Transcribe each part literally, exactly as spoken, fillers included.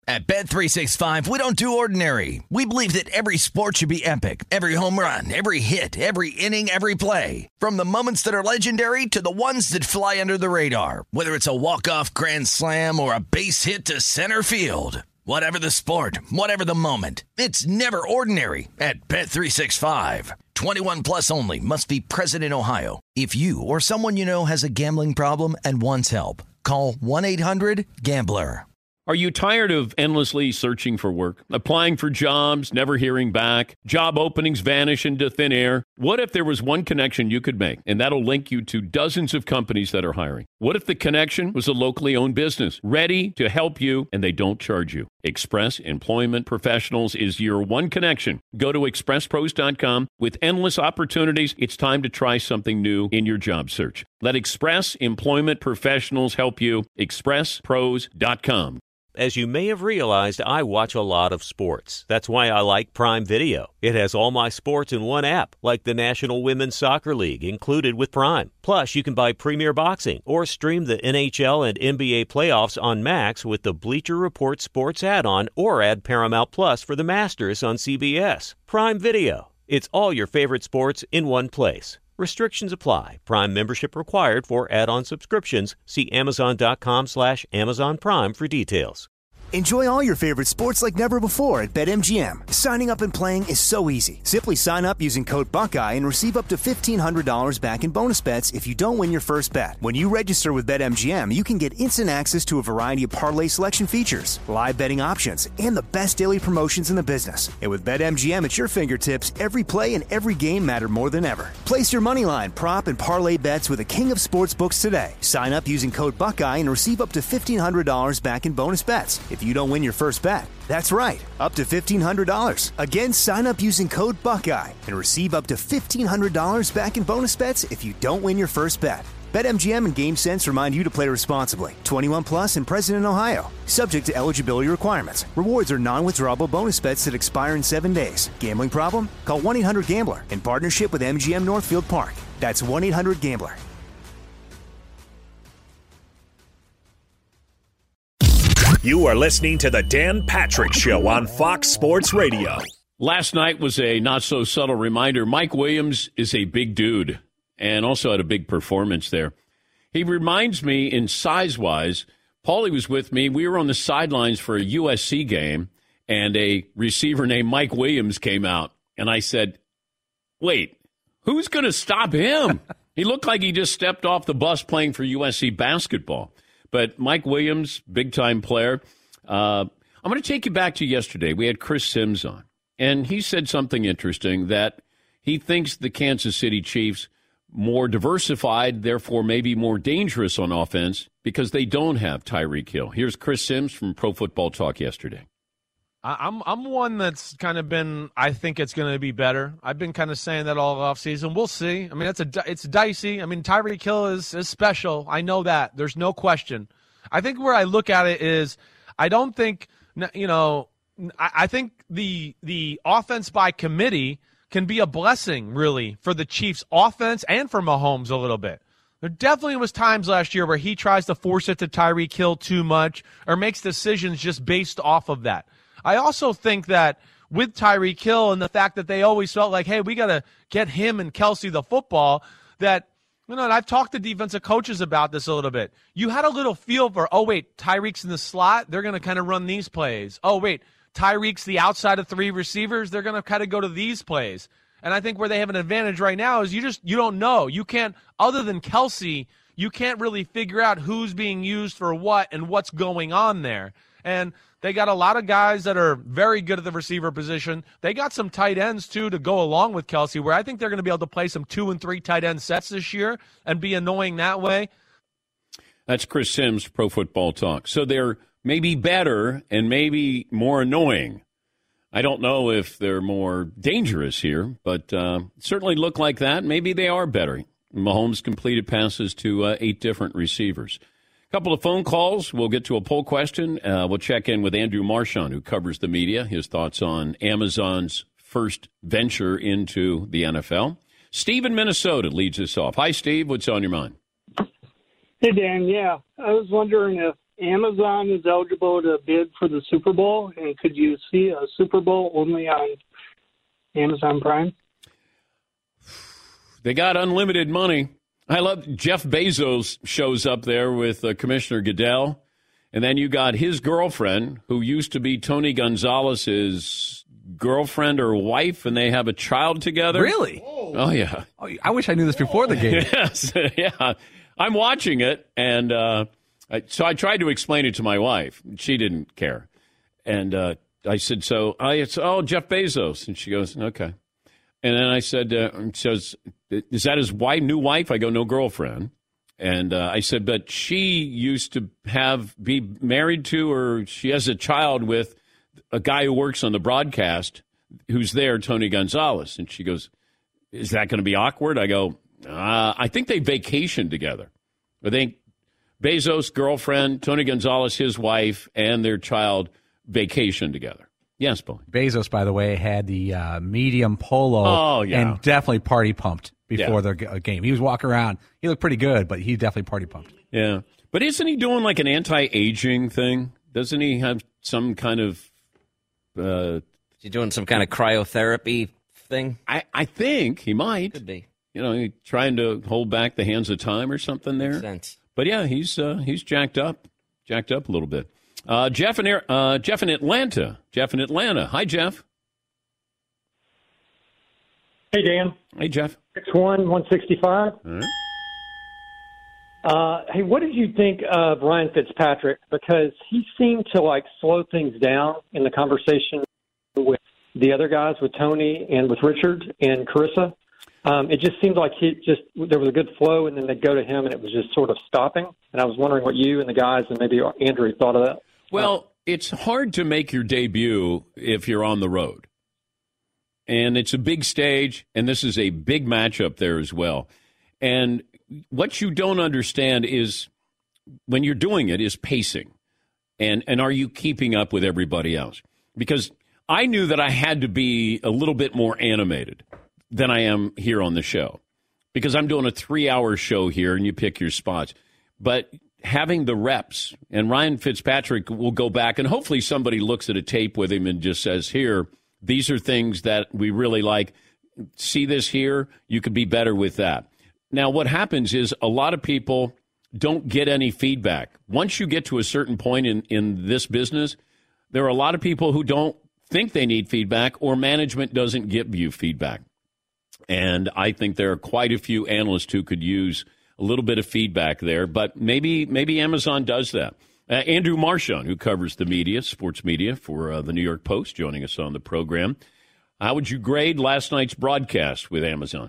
At Bet three sixty-five, we don't do ordinary. We believe that every sport should be epic. Every home run, every hit, every inning, every play. From the moments that are legendary to the ones that fly under the radar. Whether it's a walk-off grand slam or a base hit to center field. Whatever the sport, whatever the moment. It's never ordinary at Bet three sixty-five. twenty-one plus only. Must be present in Ohio. If you or someone you know has a gambling problem and wants help, call one eight hundred gambler. Are you tired of endlessly searching for work, applying for jobs, never hearing back, job openings vanish into thin air? What if there was one connection you could make, and that'll link you to dozens of companies that are hiring? What if the connection was a locally owned business, ready to help you, and they don't charge you? Express Employment Professionals is your one connection. Go to express pros dot com. With endless opportunities, it's time to try something new in your job search. Let Express Employment Professionals help you. express pros dot com. As you may have realized, I watch a lot of sports. That's why I like Prime Video. It has all my sports in one app, like the National Women's Soccer League, included with Prime. Plus, you can buy Premier Boxing or stream the N H L and N B A playoffs on Max with the Bleacher Report Sports add-on, or add Paramount Plus for the Masters on C B S. Prime Video. It's all your favorite sports in one place. Restrictions apply. Prime membership required for add-on subscriptions. See amazon.com slash Amazon Prime for details. Enjoy all your favorite sports like never before at BetMGM. Signing up and playing is so easy. Simply sign up using code Buckeye and receive up to fifteen hundred dollars back in bonus bets if you don't win your first bet. When you register with BetMGM, you can get instant access to a variety of parlay selection features, live betting options, and the best daily promotions in the business. And with BetMGM at your fingertips, every play and every game matter more than ever. Place your moneyline, prop, and parlay bets with the king of sportsbooks today. Sign up using code Buckeye and receive up to fifteen hundred dollars back in bonus bets if you don't win your first bet. That's right, up to fifteen hundred dollars. Again, sign up using code Buckeye and receive up to fifteen hundred dollars back in bonus bets if you don't win your first bet. BetMGM and GameSense remind you to play responsibly. twenty-one plus and present in Ohio. Subject to eligibility requirements. Rewards are non-withdrawable bonus bets that expire in seven days. Gambling problem? Call one eight hundred gambler in partnership with M G M Northfield Park. That's one eight hundred gambler. You are listening to the Dan Patrick Show on Fox Sports Radio. Last night was a not-so-subtle reminder. Mike Williams is a big dude and also had a big performance there. He reminds me in size-wise, Paulie was with me. We were on the sidelines for a U S C game, and a receiver named Mike Williams came out. And I said, wait, who's going to stop him? He looked like he just stepped off the bus playing for U S C basketball. But Mike Williams, big-time player. Uh, I'm going to take you back to yesterday. We had Chris Sims on, and he said something interesting, that he thinks the Kansas City Chiefs more diversified, therefore maybe more dangerous on offense because they don't have Tyreek Hill. Here's Chris Sims from Pro Football Talk yesterday. I'm I'm one that's kind of been, I think it's going to be better. I've been kind of saying that all offseason. We'll see. I mean, it's a it's dicey. I mean, Tyreek Hill is, is special. I know that. There's no question. I think where I look at it is, I don't think, you know, I, I think the the offense by committee can be a blessing, really, for the Chiefs' offense and for Mahomes a little bit. There definitely was times last year where he tries to force it to Tyreek Hill too much or makes decisions just based off of that. I also think that with Tyreek Hill and the fact that they always felt like, hey, we got to get him and Kelsey the football, that, you know, and I've talked to defensive coaches about this a little bit. You had a little feel for, oh, wait, Tyreek's in the slot. They're going to kind of run these plays. Oh, wait, Tyreek's the outside of three receivers. They're going to kind of go to these plays. And I think where they have an advantage right now is you just, you don't know. You can't, other than Kelsey, you can't really figure out who's being used for what and what's going on there. And they got a lot of guys that are very good at the receiver position. They got some tight ends, too, to go along with Kelsey, where I think they're going to be able to play some two and three tight end sets this year and be annoying that way. That's Chris Sims, Pro Football Talk. So they're maybe better and maybe more annoying. I don't know if they're more dangerous here, but uh, certainly look like that. Maybe they are better. Mahomes completed passes to uh, eight different receivers. A couple of phone calls. We'll get to a poll question. Uh, we'll check in with Andrew Marchand, who covers the media, his thoughts on Amazon's first venture into the N F L. Steve in Minnesota leads us off. Hi, Steve. What's on your mind? Hey, Dan. Yeah, I was wondering if Amazon is eligible to bid for the Super Bowl, and could you see a Super Bowl only on Amazon Prime? They got unlimited money. I love Jeff Bezos shows up there with uh, Commissioner Goodell, and then you got his girlfriend, who used to be Tony Gonzalez's girlfriend or wife, and they have a child together. Really? Oh, oh yeah. Oh, I wish I knew this before the game. Yes, yeah. I'm watching it, and uh, I, so I tried to explain it to my wife. She didn't care, and uh, I said, "So I, it's oh Jeff Bezos," and she goes, "Okay." And then I said, uh, she goes, "Is that his wife, new wife?" I go, "No, girlfriend." And uh, I said, "But she used to have be married to, or she has a child with a guy who works on the broadcast, who's there, Tony Gonzalez." And she goes, "Is that going to be awkward?" I go, uh, "I think they vacation together. I think Bezos' girlfriend, Tony Gonzalez, his wife, and their child vacation together." Yes, Billy. Bezos, by the way, had the uh, medium polo oh, yeah. and definitely party pumped before yeah. their game. He was walking around. He looked pretty good, but he definitely party pumped. Yeah. But isn't he doing like an anti-aging thing? Doesn't he have some kind of... Uh, Is he doing some kind of cryotherapy thing? I, I think he might. Could be. You know, he trying to hold back the hands of time or something there. Makes sense. But yeah, he's uh, he's jacked up. Jacked up a little bit. Uh, Jeff in uh, Jeff in Atlanta. Jeff in Atlanta. Hi, Jeff. Hey, Dan. Hey, Jeff. six one, one sixty-five. All right. Uh, hey, what did you think of Ryan Fitzpatrick? Because he seemed to, like, slow things down in the conversation with the other guys, with Tony and with Richard and Carissa. Um, it just seemed like he just there was a good flow, and then they'd go to him, and it was just sort of stopping. And I was wondering what you and the guys and maybe Andrew thought of that. Well, it's hard to make your debut if you're on the road. And it's a big stage, and this is a big matchup there as well. And what you don't understand is when you're doing it is pacing. And, and are you keeping up with everybody else? Because I knew that I had to be a little bit more animated than I am here on the show. Because I'm doing a three-hour show here, and you pick your spots. But having the reps, and Ryan Fitzpatrick will go back, and hopefully somebody looks at a tape with him and just says, here, these are things that we really like. See this here? You could be better with that. Now, what happens is a lot of people don't get any feedback. Once you get to a certain point in, in this business, there are a lot of people who don't think they need feedback, or management doesn't give you feedback. And I think there are quite a few analysts who could use a little bit of feedback there, but maybe maybe Amazon does that. Uh, Andrew Marchand, who covers the media, sports media for uh, the New York Post, joining us on the program. How would you grade last night's broadcast with Amazon?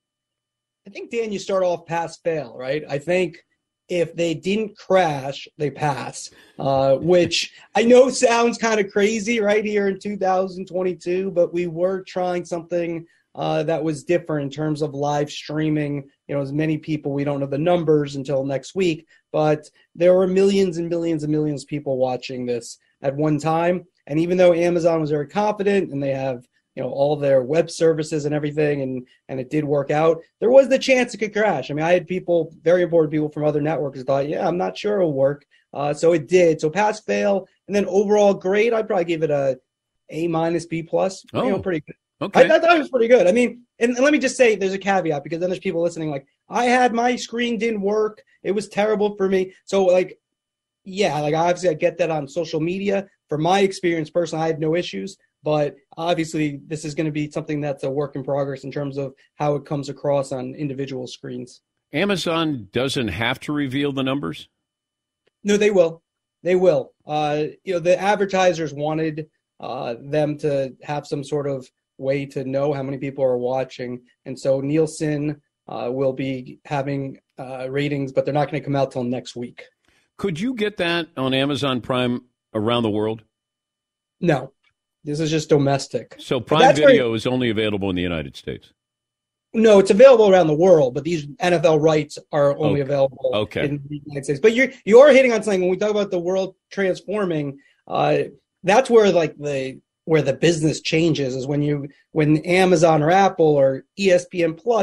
I think, Dan, you start off pass fail, right? I think if they didn't crash, they pass, uh, which I know sounds kind of crazy right here in two thousand twenty-two, but we were trying something uh, that was different in terms of live streaming. You know, as many people, we don't know the numbers until next week, but there were millions and millions and millions of people watching this at one time. And even though Amazon was very confident and they have, you know, all their web services and everything, and, and it did work out, there was the chance it could crash. I mean, I had people, very important people from other networks thought, yeah, I'm not sure it'll work. Uh, so it did. So pass, fail. And then overall grade, I'd probably give it a A minus, B plus. Oh, you know, pretty good. Okay. I, I thought it was pretty good. I mean, and, and let me just say, there's a caveat, because then there's people listening like, I had my screen didn't work. It was terrible for me. So like, yeah, like obviously I get that on social media. For my experience personally, I had no issues, but obviously this is going to be something that's a work in progress in terms of how it comes across on individual screens. Amazon doesn't have to reveal the numbers? No, they will. They will. Uh, you know, the advertisers wanted uh, them to have some sort of way to know how many people are watching. And so Nielsen uh, will be having uh, ratings, but they're not going to come out till next week. Could you get that on Amazon Prime around the world? No, this is just domestic. So Prime Video very, is only available in the United States? No, it's available around the world, but these N F L rights are only okay. available okay. in the United States. But you're, you are hitting on something when we talk about the world transforming. Uh, that's where like the where the business changes is when you when Amazon or Apple or E S P N Plus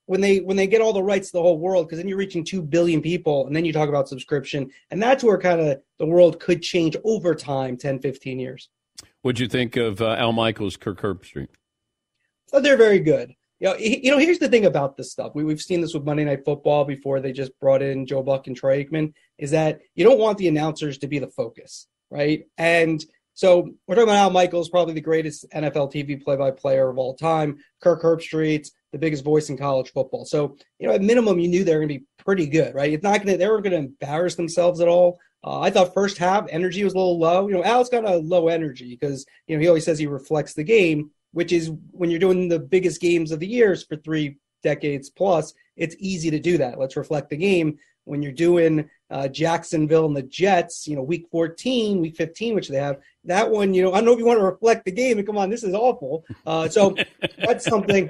when they when they get all the rights to the whole world, because then you're reaching two billion people, and then you talk about subscription, and that's where kind of the world could change over time, ten, fifteen years. What'd you think of uh, Al Michaels, Kirk Herbstreit? So they're very good. You know, he, you know, here's the thing about this stuff. We, we've seen this with Monday Night Football before they just brought in Joe Buck and Troy Aikman, is that you don't want the announcers to be the focus, right? And so we're talking about Al Michaels, probably the greatest N F L T V play-by-player of all time. Kirk Herbstreit, the biggest voice in college football. So, you know, at minimum, you knew they were going to be pretty good, right? It's not going to, they weren't going to embarrass themselves at all. Uh, I thought first half energy was a little low. You know, Al's got a low energy because, you know, he always says he reflects the game, which is when you're doing the biggest games of the years for three decades plus, it's easy to do that. Let's reflect the game. When you're doing uh, Jacksonville and the Jets, you know, week fourteen, week fifteen, which they have, that one, you know, I don't know if you want to reflect the game. And come on, this is awful. Uh, so that's something.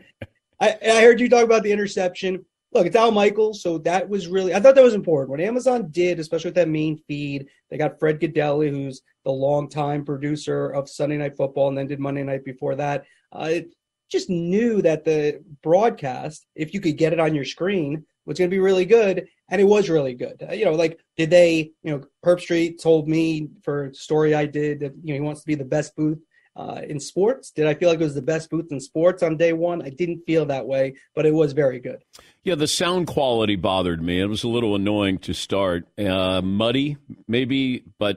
I, I heard you talk about the interception. Look, it's Al Michaels, so that was really – I thought that was important. What Amazon did, especially with that main feed, they got Fred Godelli, who's the longtime producer of Sunday Night Football and then did Monday Night before that. Uh, it just knew that the broadcast, if you could get it on your screen, was going to be really good, and it was really good. Uh, you know, like, did they – you know, Herbstreit told me for a story I did that, you know, he wants to be the best booth Uh, in sports. Did I feel like it was the best booth in sports on day one? I didn't feel that way, but it was very good. Yeah, the sound quality bothered me. It was a little annoying to start. Uh, muddy, maybe, but,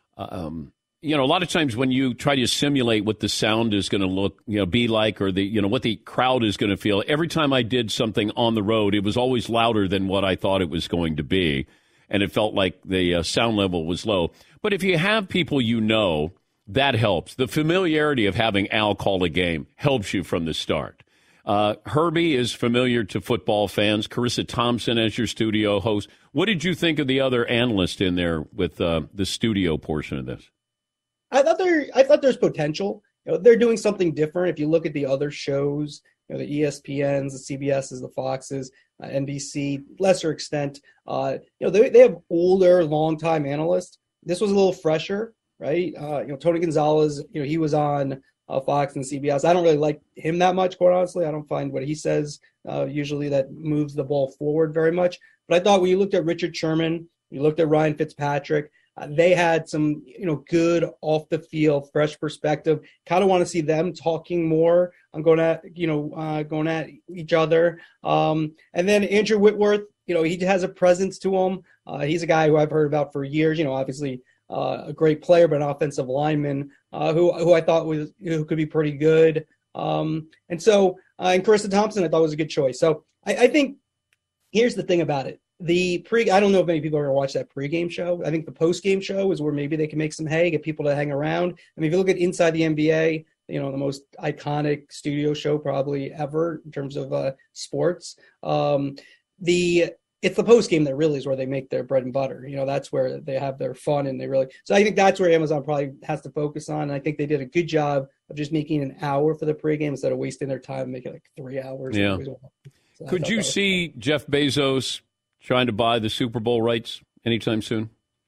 um, you know, a lot of times when you try to simulate what the sound is going to look, you know, be like, or the, you know, what the crowd is going to feel, every time I did something on the road, it was always louder than what I thought it was going to be, and it felt like the uh, sound level was low. But if you have people you know, that helps. The familiarity of having Al call a game helps you from the start. Uh, Herbie is familiar to football fans. Carissa Thompson as your studio host. What did you think of the other analyst in there with uh, the studio portion of this? I thought there, I thought there's potential. You know, they're doing something different. If you look at the other shows, you know, the E S P Ns, the C B Ss, the Foxes, uh, N B C, lesser extent, uh, you know, they they have older, longtime analysts. This was a little fresher. Right, uh, you know, Tony Gonzalez, you know, he was on uh, Fox and C B S. I don't really like him that much, quite honestly. I don't find what he says uh, usually that moves the ball forward very much. But I thought when you looked at Richard Sherman, you looked at Ryan Fitzpatrick, uh, they had some, you know, good off the field, fresh perspective. Kind of want to see them talking more on going at, you know, uh, going at each other. Um, and then Andrew Whitworth, you know, he has a presence to him. Uh, he's a guy who I've heard about for years. You know, obviously. Uh, a great player, but an offensive lineman uh, who who I thought was who could be pretty good. Um, and so, uh, and Carissa Thompson, I thought was a good choice. So I, I think here's the thing about it: the pre. I don't know if many people are going to watch that pregame show. I think the postgame show is where maybe they can make some hay, get people to hang around. I mean, if you look at Inside the N B A, you know, the most iconic studio show probably ever in terms of uh, sports. Um, the It's the post game that really is where they make their bread and butter. You know, that's where they have their fun and they really. So I think that's where Amazon probably has to focus on. And I think they did a good job of just making an hour for the pregame instead of wasting their time and making it like three hours. Yeah. So Could you see fun. Jeff Bezos trying to buy the Super Bowl rights anytime soon?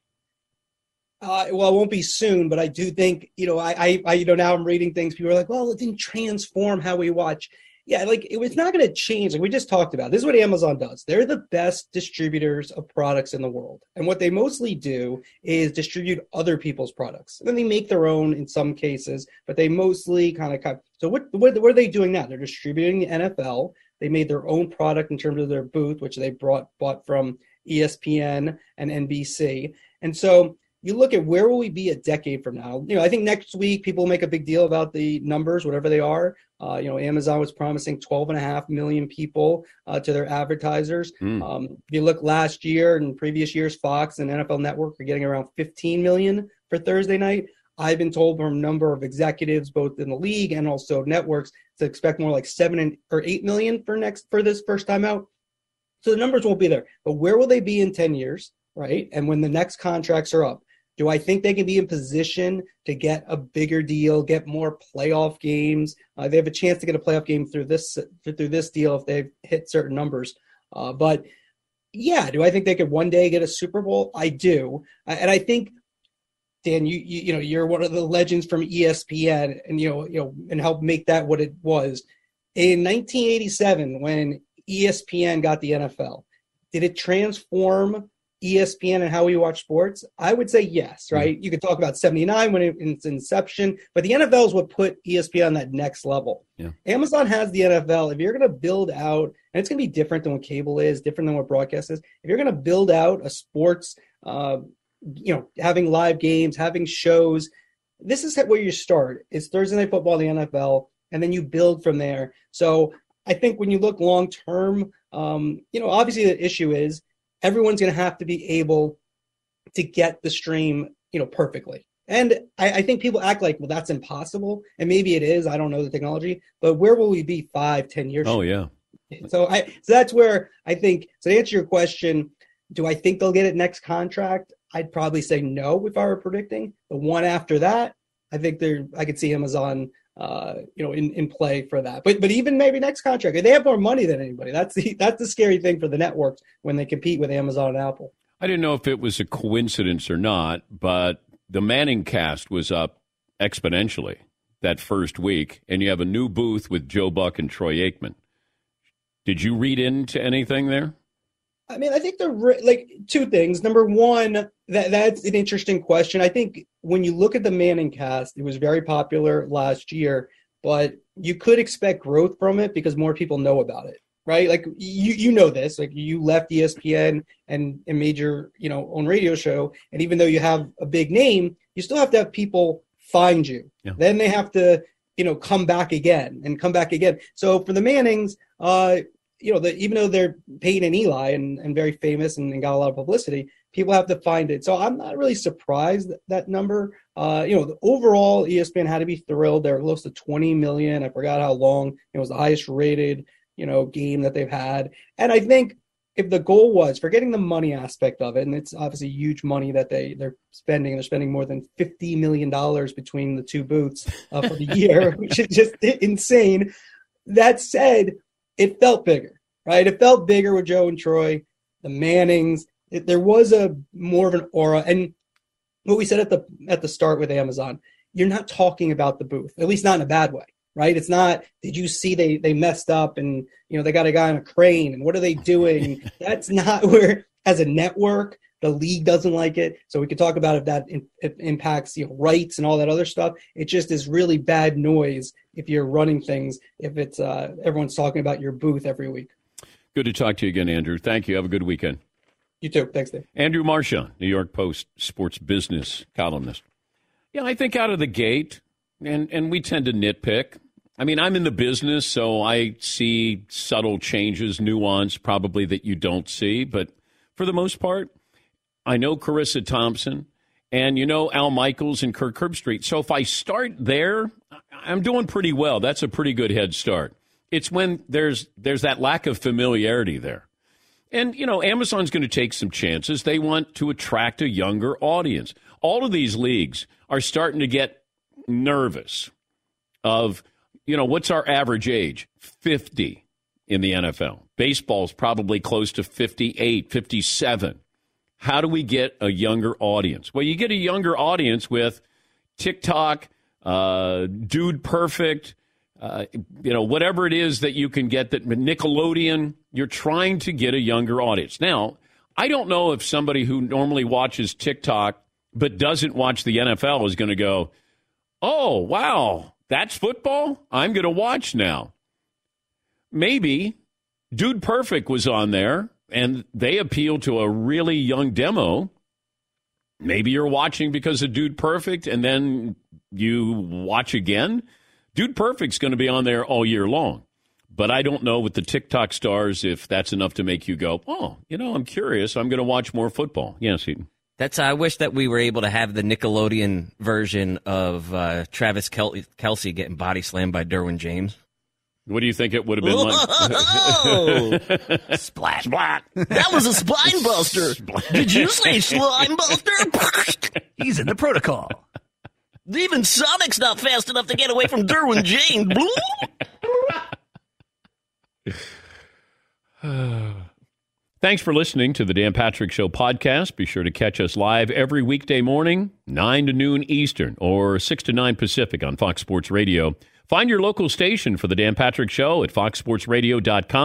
Uh, well, it won't be soon, but I do think, you know, I, I, I, you know, now I'm reading things. People are like, well, it didn't transform how we watch. Yeah, like it, it's not going to change. Like we just talked about, this is what Amazon does. They're the best distributors of products in the world. And what they mostly do is distribute other people's products. And then they make their own in some cases, but they mostly kind of cut. So what, what, what are they doing now? They're distributing the N F L. They made their own product in terms of their booth, which they brought bought from E S P N and N B C. And so you look at where will we be a decade from now? You know, I think next week people will make a big deal about the numbers, whatever they are. Uh, you know, Amazon was promising twelve and a half million people uh, to their advertisers. Mm. Um, if you look last year and previous years, Fox and N F L Network are getting around fifteen million for Thursday night. I've been told from a number of executives, both in the league and also networks, to expect more like seven and, or eight million for next for this first time out. So the numbers won't be there. But where will they be in ten years, right? And when the next contracts are up? Do I think they can be in position to get a bigger deal, get more playoff games? Uh, they have a chance to get a playoff game through this through this deal if they hit certain numbers. Uh, but yeah, do I think they could one day get a Super Bowl? I do, and I think Dan, you you, you know, you're one of the legends from E S P N, and you know you know and help make that what it was in nineteen eighty-seven when E S P N got the N F L. Did it transform E S P N and how we watch sports? I would say yes, right? Mm-hmm. You could talk about seventy-nine when it, in its inception, but the N F L is what put E S P N on that next level. Yeah. Amazon has the N F L. If you're going to build out, and it's going to be different than what cable is, different than what broadcast is, if you're going to build out a sports, uh, you know, having live games, having shows, this is where you start. It's Thursday Night Football, the N F L, and then you build from there. So I think when you look long term, um, you know, obviously the issue is everyone's going to have to be able to get the stream, you know, perfectly. And I, I think people act like, well, that's impossible. And maybe it is. I don't know the technology, but where will we be five, ten years? Oh, yeah. So I, so that's where I think, so to answer your question, do I think they'll get it next contract? I'd probably say no if I were predicting. The one after that, I think they're, I could see Amazon, uh, you know, in, in play for that. But but even maybe next contract, they have more money than anybody. That's the that's the scary thing for the networks when they compete with Amazon and Apple. I didn't know if it was a coincidence or not, but the Manning cast was up exponentially that first week, and you have a new booth with Joe Buck and Troy Aikman. Did you read into anything there? I mean, I think they're re- like two things. Number one, that that's an interesting question. I think when you look at the Manning cast, it was very popular last year, but you could expect growth from it because more people know about it, right? Like you you know this, like you left E S P N and, and made your, you know, own radio show. And even though you have a big name, you still have to have people find you. Yeah. Then they have to, you know, come back again and come back again. So for the Mannings, uh, you know, the, even though they're Peyton and Eli and, and very famous and, and got a lot of publicity, people have to find it. So I'm not really surprised that, that number. Uh, you know, the overall E S P N had to be thrilled. They're close to twenty million. I forgot how long. It was the highest rated, you know, game that they've had. And I think if the goal was forgetting the money aspect of it, and it's obviously huge money that they, they're spending, they're spending more than fifty million dollars between the two booths uh, for the year, which is just insane. That said, it felt bigger, right? It felt bigger with Joe and Troy, the Mannings. It, there was a more of an aura. And what we said at the at the start with Amazon, you're not talking about the booth, at least not in a bad way, right? It's not, did you see they they messed up and, you know, they got a guy on a crane and what are they doing? That's not where, as a network, the league doesn't like it. So we could talk about if that in, if impacts, you know, rights and all that other stuff. It just is really bad noise if you're running things, if it's uh, everyone's talking about your booth every week. Good to talk to you again, Andrew. Thank you. Have a good weekend. You too. Thanks, Dave. Andrew Marchand, New York Post sports business columnist. Yeah, I think out of the gate, and, and we tend to nitpick. I mean, I'm in the business, so I see subtle changes, nuance probably that you don't see. But for the most part, I know Carissa Thompson, and you know Al Michaels and Kirk Herbstreit. So if I start there, I'm doing pretty well. That's a pretty good head start. It's when there's there's that lack of familiarity there. And, you know, Amazon's going to take some chances. They want to attract a younger audience. All of these leagues are starting to get nervous of, you know, what's our average age? fifty in the N F L. Baseball's probably close to fifty-eight, fifty-seven. How do we get a younger audience? Well, you get a younger audience with TikTok, uh, Dude Perfect, uh, you know, whatever it is that you can get, that Nickelodeon. You're trying to get a younger audience. Now, I don't know if somebody who normally watches TikTok but doesn't watch the N F L is going to go, oh, wow, that's football? I'm going to watch now. Maybe Dude Perfect was on there, and they appeal to a really young demo. Maybe you're watching because of Dude Perfect, and then you watch again. Dude Perfect's going to be on there all year long. But I don't know with the TikTok stars if that's enough to make you go, oh, you know, I'm curious. I'm going to watch more football. Yes, Eden. That's. I wish that we were able to have the Nickelodeon version of uh, Travis Kel- Kelce getting body slammed by Derwin James. What do you think it would have been like? Splat. Splat. That was a spine buster. Splat. Did you say slime buster? He's in the protocol. Even Sonic's not fast enough to get away from Derwin James. Thanks for listening to the Dan Patrick Show podcast. Be sure to catch us live every weekday morning, nine to noon Eastern or six to nine Pacific on Fox Sports Radio. Find your local station for the Dan Patrick Show at fox sports radio dot com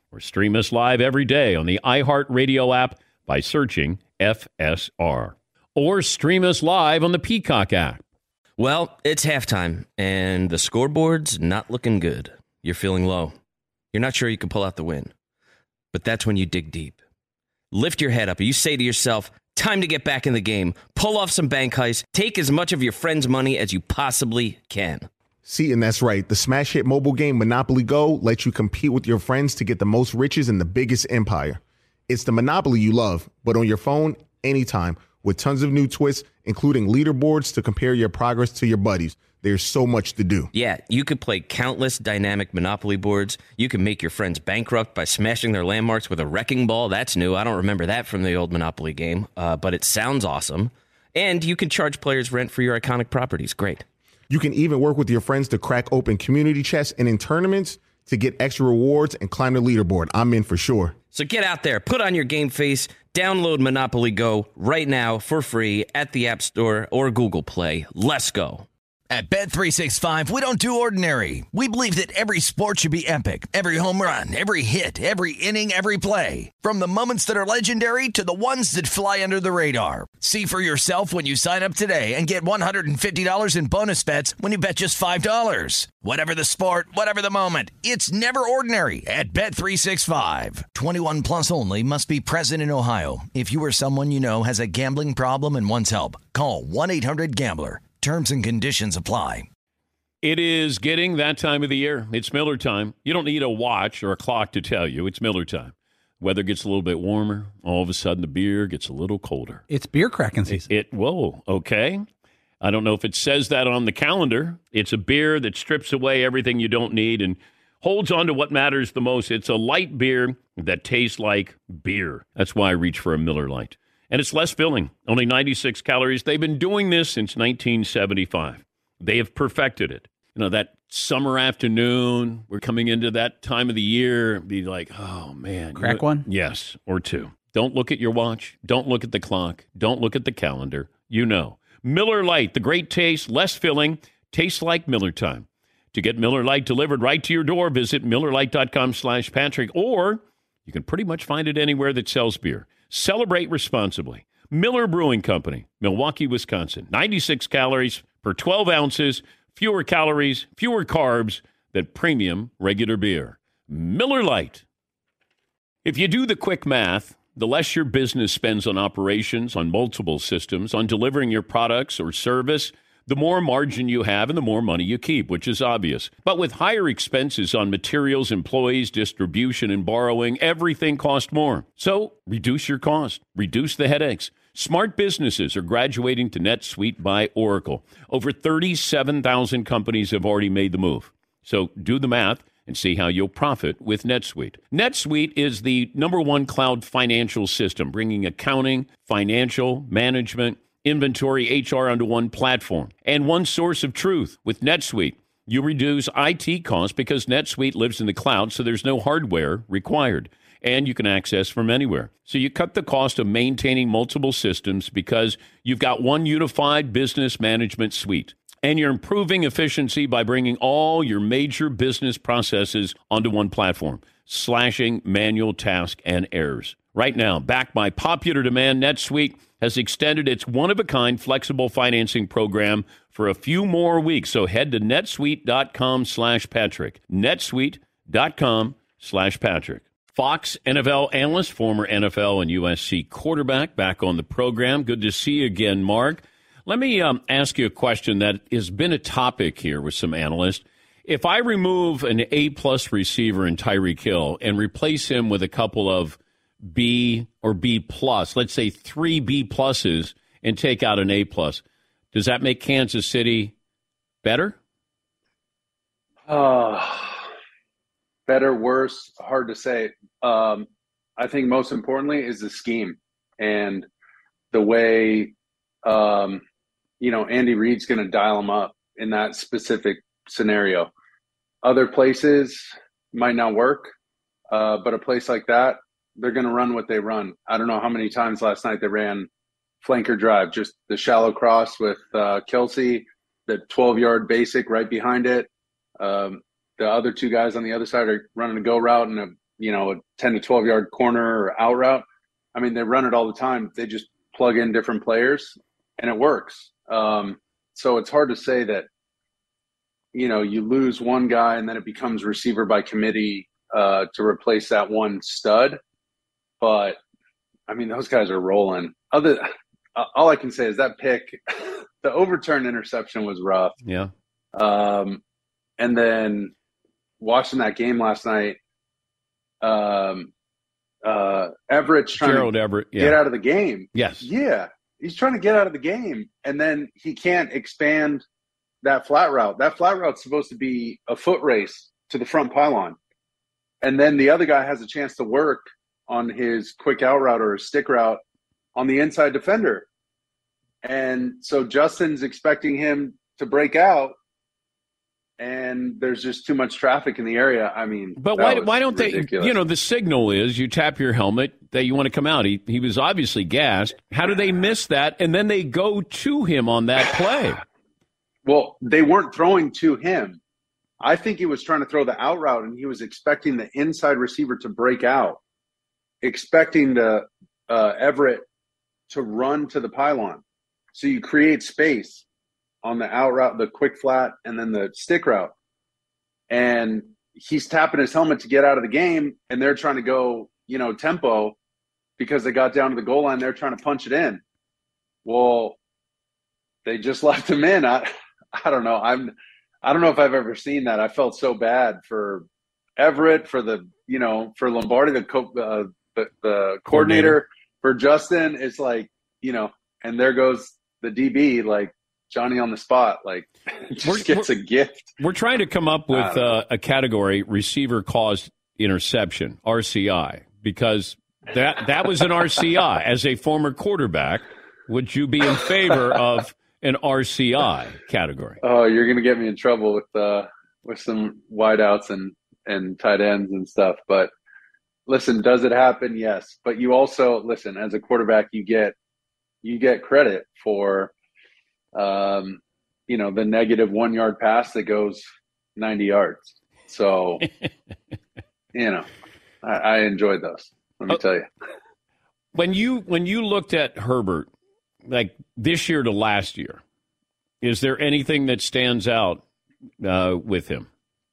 Or stream us live every day on the iHeartRadio app by searching F S R. Or stream us live on the Peacock app. Well, it's halftime, and the scoreboard's not looking good. You're feeling low. You're not sure you can pull out the win. But that's when you dig deep. Lift your head up, and you say to yourself, time to get back in the game. Pull off some bank heists. Take as much of your friend's money as you possibly can. See, and that's right. The smash hit mobile game Monopoly Go lets you compete with your friends to get the most riches in the biggest empire. It's the Monopoly you love, but on your phone, anytime, with tons of new twists, including leaderboards to compare your progress to your buddies. There's so much to do. Yeah, you could play countless dynamic Monopoly boards. You can make your friends bankrupt by smashing their landmarks with a wrecking ball. That's new. I don't remember that from the old Monopoly game, uh, but it sounds awesome. And you can charge players rent for your iconic properties. Great. You can even work with your friends to crack open community chests and in tournaments to get extra rewards and climb the leaderboard. I'm in for sure. So get out there, put on your game face, download Monopoly Go right now for free at the App Store or Google Play. Let's go. At Bet three sixty-five, we don't do ordinary. We believe that every sport should be epic. Every home run, every hit, every inning, every play. From the moments that are legendary to the ones that fly under the radar. See for yourself when you sign up today and get one hundred fifty dollars in bonus bets when you bet just five dollars. Whatever the sport, whatever the moment, it's never ordinary at Bet three sixty-five. twenty-one plus only. Must be present in Ohio. If you or someone you know has a gambling problem and wants help, call one eight hundred gambler. Terms and conditions apply. It is getting that time of the year. It's Miller time. You don't need a watch or a clock to tell you. It's Miller time. Weather gets a little bit warmer. All of a sudden, the beer gets a little colder. It's beer cracking season. It, it whoa, okay. I don't know if it says that on the calendar. It's a beer that strips away everything you don't need and holds on to what matters the most. It's a light beer that tastes like beer. That's why I reach for a Miller Lite. And it's less filling, only ninety-six calories. They've been doing this since nineteen seventy-five. They have perfected it. You know, that summer afternoon, we're coming into that time of the year, be like, oh, man. Crack you know, one? Yes, or two. Don't look at your watch. Don't look at the clock. Don't look at the calendar. You know. Miller Lite, the great taste, less filling, tastes like Miller time. To get Miller Lite delivered right to your door, visit MillerLite.com slash Patrick, or you can pretty much find it anywhere that sells beer. Celebrate responsibly. Miller Brewing Company, Milwaukee, Wisconsin. ninety-six calories per twelve ounces, fewer calories, fewer carbs than premium regular beer. Miller Lite. If you do the quick math, the less your business spends on operations, on multiple systems, on delivering your products or service, the more margin you have and the more money you keep, which is obvious. But with higher expenses on materials, employees, distribution, and borrowing, everything costs more. So reduce your cost. Reduce the headaches. Smart businesses are graduating to NetSuite by Oracle. Over thirty-seven thousand companies have already made the move. So do the math and see how you'll profit with NetSuite. NetSuite is the number one cloud financial system, bringing accounting, financial, management, inventory, H R onto one platform and one source of truth. With NetSuite, you reduce I T costs because NetSuite lives in the cloud, so there's no hardware required, and you can access from anywhere. So you cut the cost of maintaining multiple systems because you've got one unified business management suite, and you're improving efficiency by bringing all your major business processes onto one platform, slashing manual tasks and errors. Right now, backed by popular demand, NetSuite has extended its one-of-a-kind flexible financing program for a few more weeks. So head to netsuite.com slash Patrick. netsuite.com slash Patrick. Fox N F L analyst, former N F L and U S C quarterback, back on the program. Good to see you again, Mark. Let me um, ask you a question that has been a topic here with some analysts. If I remove an A-plus receiver in Tyreek Hill and replace him with a couple of B or B plus, let's say three B pluses, and take out an A plus, does that make Kansas City better? Uh, better, worse, hard to say. Um, I think most importantly is the scheme and the way, um, you know, Andy Reid's going to dial them up in that specific scenario. Other places might not work, uh, but a place like that, they're going to run what they run. I don't know how many times last night they ran flanker drive, just the shallow cross with uh, Kelsey, the twelve-yard basic right behind it. Um, the other two guys on the other side are running a go route and a you know, a ten to twelve yard corner or out route. I mean, they run it all the time. They just plug in different players and it works. Um, so it's hard to say that, you know, you lose one guy and then it becomes receiver by committee uh, to replace that one stud. But I mean, those guys are rolling. Other, all I can say is that pick, the overturned interception was rough. Yeah. Um, and then watching that game last night, um, uh, Everett's trying Gerald to Everett, yeah. get out of the game. Yes. Yeah. He's trying to get out of the game. And then he can't expand that flat route. That flat route's supposed to be a foot race to the front pylon. And then the other guy has a chance to work on his quick out route or a stick route on the inside defender. And so Justin's expecting him to break out, and there's just too much traffic in the area. I mean, but why, why don't ridiculous. they, you know, the signal is you tap your helmet that you want to come out. He, he was obviously gassed. How do they miss that? And then they go to him on that play. Well, they weren't throwing to him. I think he was trying to throw the out route, and he was expecting the inside receiver to break out, expecting the uh, Everett to run to the pylon. So you create space on the out route, the quick flat, and then the stick route. And he's tapping his helmet to get out of the game, and they're trying to go, you know, tempo because they got down to the goal line. They're trying to punch it in. Well, they just left him in. I, I don't know. I'm, I don't know if I've ever seen that. I felt so bad for Everett, for the, you know, for Lombardi, the co- uh, the, the coordinator, coordinator, for Justin. It's like, you know, and there goes the D B, like Johnny on the spot, like just we're, gets we're, a gift. We're trying to come up with uh, a category, receiver caused interception, R C I, because that that was an R C I. As a former quarterback, would you be in favor of an R C I category? Oh, you're going to get me in trouble with uh, with some wideouts and, and tight ends and stuff. But listen, does it happen? Yes. But you also, listen, as a quarterback, you get you get credit for, um, you know, the negative one yard pass that goes ninety yards. So, you know, I, I enjoyed those. Let me tell you. When you when you looked at Herbert, like this year to last year, is there anything that stands out uh, with him?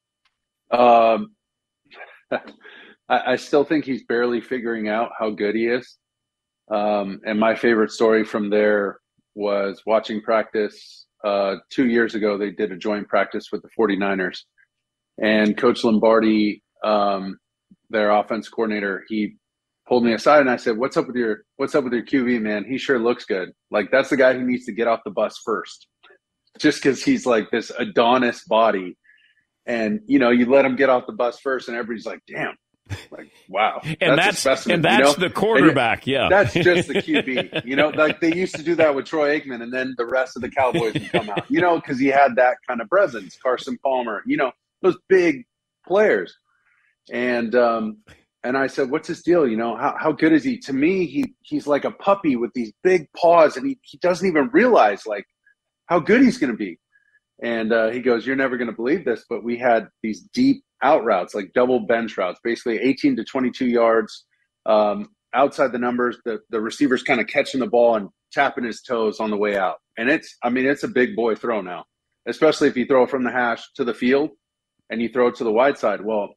Um, I, I still think he's barely figuring out how good he is. Um, and my favorite story from there was watching practice uh, two years ago. They did a joint practice with the 49ers. And Coach Lombardi, um, their offense coordinator, he pulled me aside and I said, what's up with your, what's up with your Q B, man? He sure looks good. Like, that's the guy who needs to get off the bus first, just because he's like this Adonis body. And, you know, you let him get off the bus first and everybody's like, damn, like, wow. And that's, that's, a and that's you know? the quarterback. And yeah. That's just the Q B, you know, like they used to do that with Troy Aikman and then the rest of the Cowboys would come out, you know, cause he had that kind of presence, Carson Palmer, you know, those big players. And, um, and I said, what's his deal? You know, how, how good is he? To me, he, he's like a puppy with these big paws and he, he doesn't even realize like how good he's going to be. And uh, he goes, you're never going to believe this, but we had these deep out routes, like double bench routes, basically eighteen to twenty-two yards um, outside the numbers. The, the receiver's kind of catching the ball and tapping his toes on the way out. And it's, I mean, it's a big boy throw now, especially if you throw it from the hash to the field and you throw it to the wide side. Well,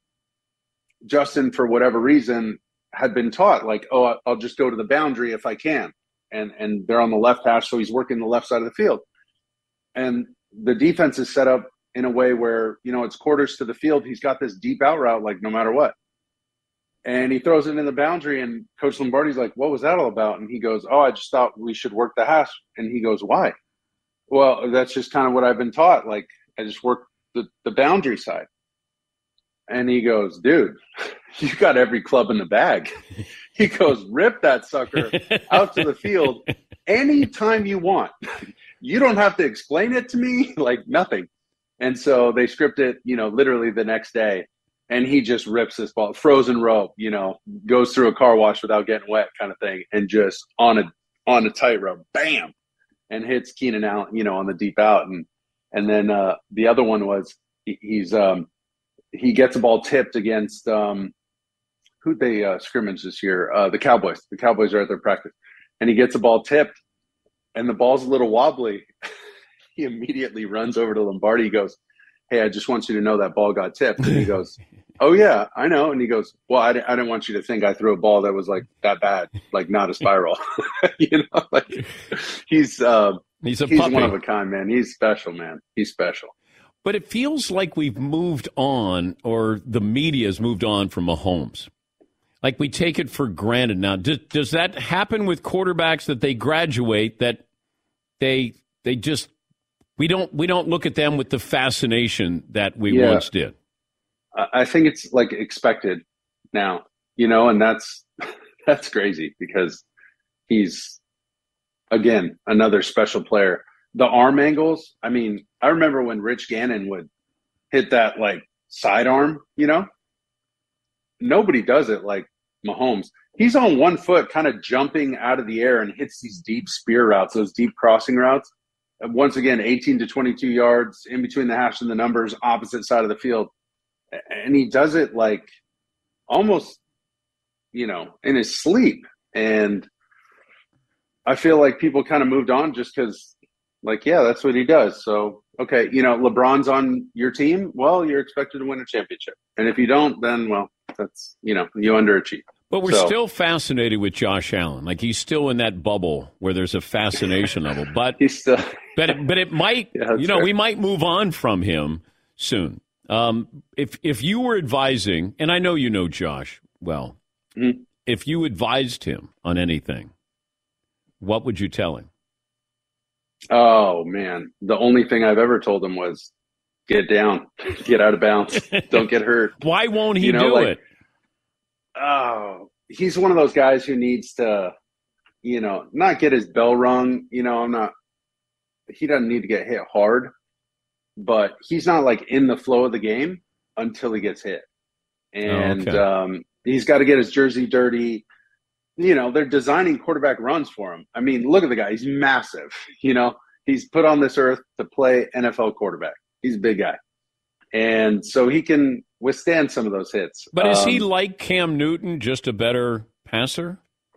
Justin, for whatever reason, had been taught like, oh, I'll just go to the boundary if I can. And, and they're on the left hash, so he's working the left side of the field. And the defense is set up in a way where, you know, it's quarters to the field. He's got this deep out route, like no matter what. And he throws it in the boundary and Coach Lombardi's like, what was that all about? And he goes, oh, I just thought we should work the hash. And he goes, why? Well, that's just kind of what I've been taught. Like, I just work the, the boundary side. And he goes, dude, you got every club in the bag. He goes, rip that sucker out to the field anytime you want. You don't have to explain it to me, like nothing. And so they script it, you know, literally the next day. And he just rips this ball, frozen rope, you know, goes through a car wash without getting wet kind of thing. And just on a on a tightrope, bam, and hits Keenan Allen, you know, on the deep out. And and then uh, the other one was he, he's um, he gets a ball tipped against um, who'd they uh, scrimmage this year? Uh, the Cowboys. The Cowboys are at their practice. And he gets a ball tipped, and the ball's a little wobbly. He immediately runs over to Lombardi. He goes, hey, I just want you to know that ball got tipped. And he goes, oh, yeah, I know. And he goes, well, I, I didn't want you to think I threw a ball that was like that bad, like not a spiral. you know, like he's uh, he's, a he's puppy. one of a kind, man. He's special, man. He's special. But it feels like we've moved on, or the media has moved on from Mahomes. Like we take it for granted now. Does, does that happen with quarterbacks, that they graduate, that they they just we don't we don't look at them with the fascination that we Yeah. once did? I think it's like expected now, you know, and that's that's crazy because he's, again, another special player. The arm angles, I mean, I remember when Rich Gannon would hit that like sidearm, you know, nobody does it like Mahomes. He's on one foot kind of jumping out of the air and hits these deep spear routes, those deep crossing routes. Once again, eighteen to twenty-two yards in between the hash and the numbers, opposite side of the field. And he does it like almost, you know, in his sleep. And I feel like people kind of moved on just because, like, yeah, that's what he does. So, okay, you know, LeBron's on your team. Well, you're expected to win a championship. And if you don't, then, well, that's, you know, you underachieve. But we're So- still fascinated with Josh Allen. Like he's still in that bubble where there's a fascination level. But he's still, but it, but it might, Yeah, that's you know, fair. we might move on from him soon. Um, if if you were advising, and I know you know Josh well, Mhm. if you advised him on anything, what would you tell him? Oh, man. The only thing I've ever told him was get down, get out of bounds, don't get hurt. Why won't he You know, do like- it? Oh, he's one of those guys who needs to, you know, not get his bell rung. You know, I'm not, he doesn't need to get hit hard, but he's not like in the flow of the game until he gets hit. And okay. um, he's got to get his jersey dirty. You know, they're designing quarterback runs for him. I mean, look at the guy. He's massive. You know, he's put on this earth to play N F L quarterback. He's a big guy. And so he can withstand some of those hits. But is he Um, like Cam Newton, just a better passer?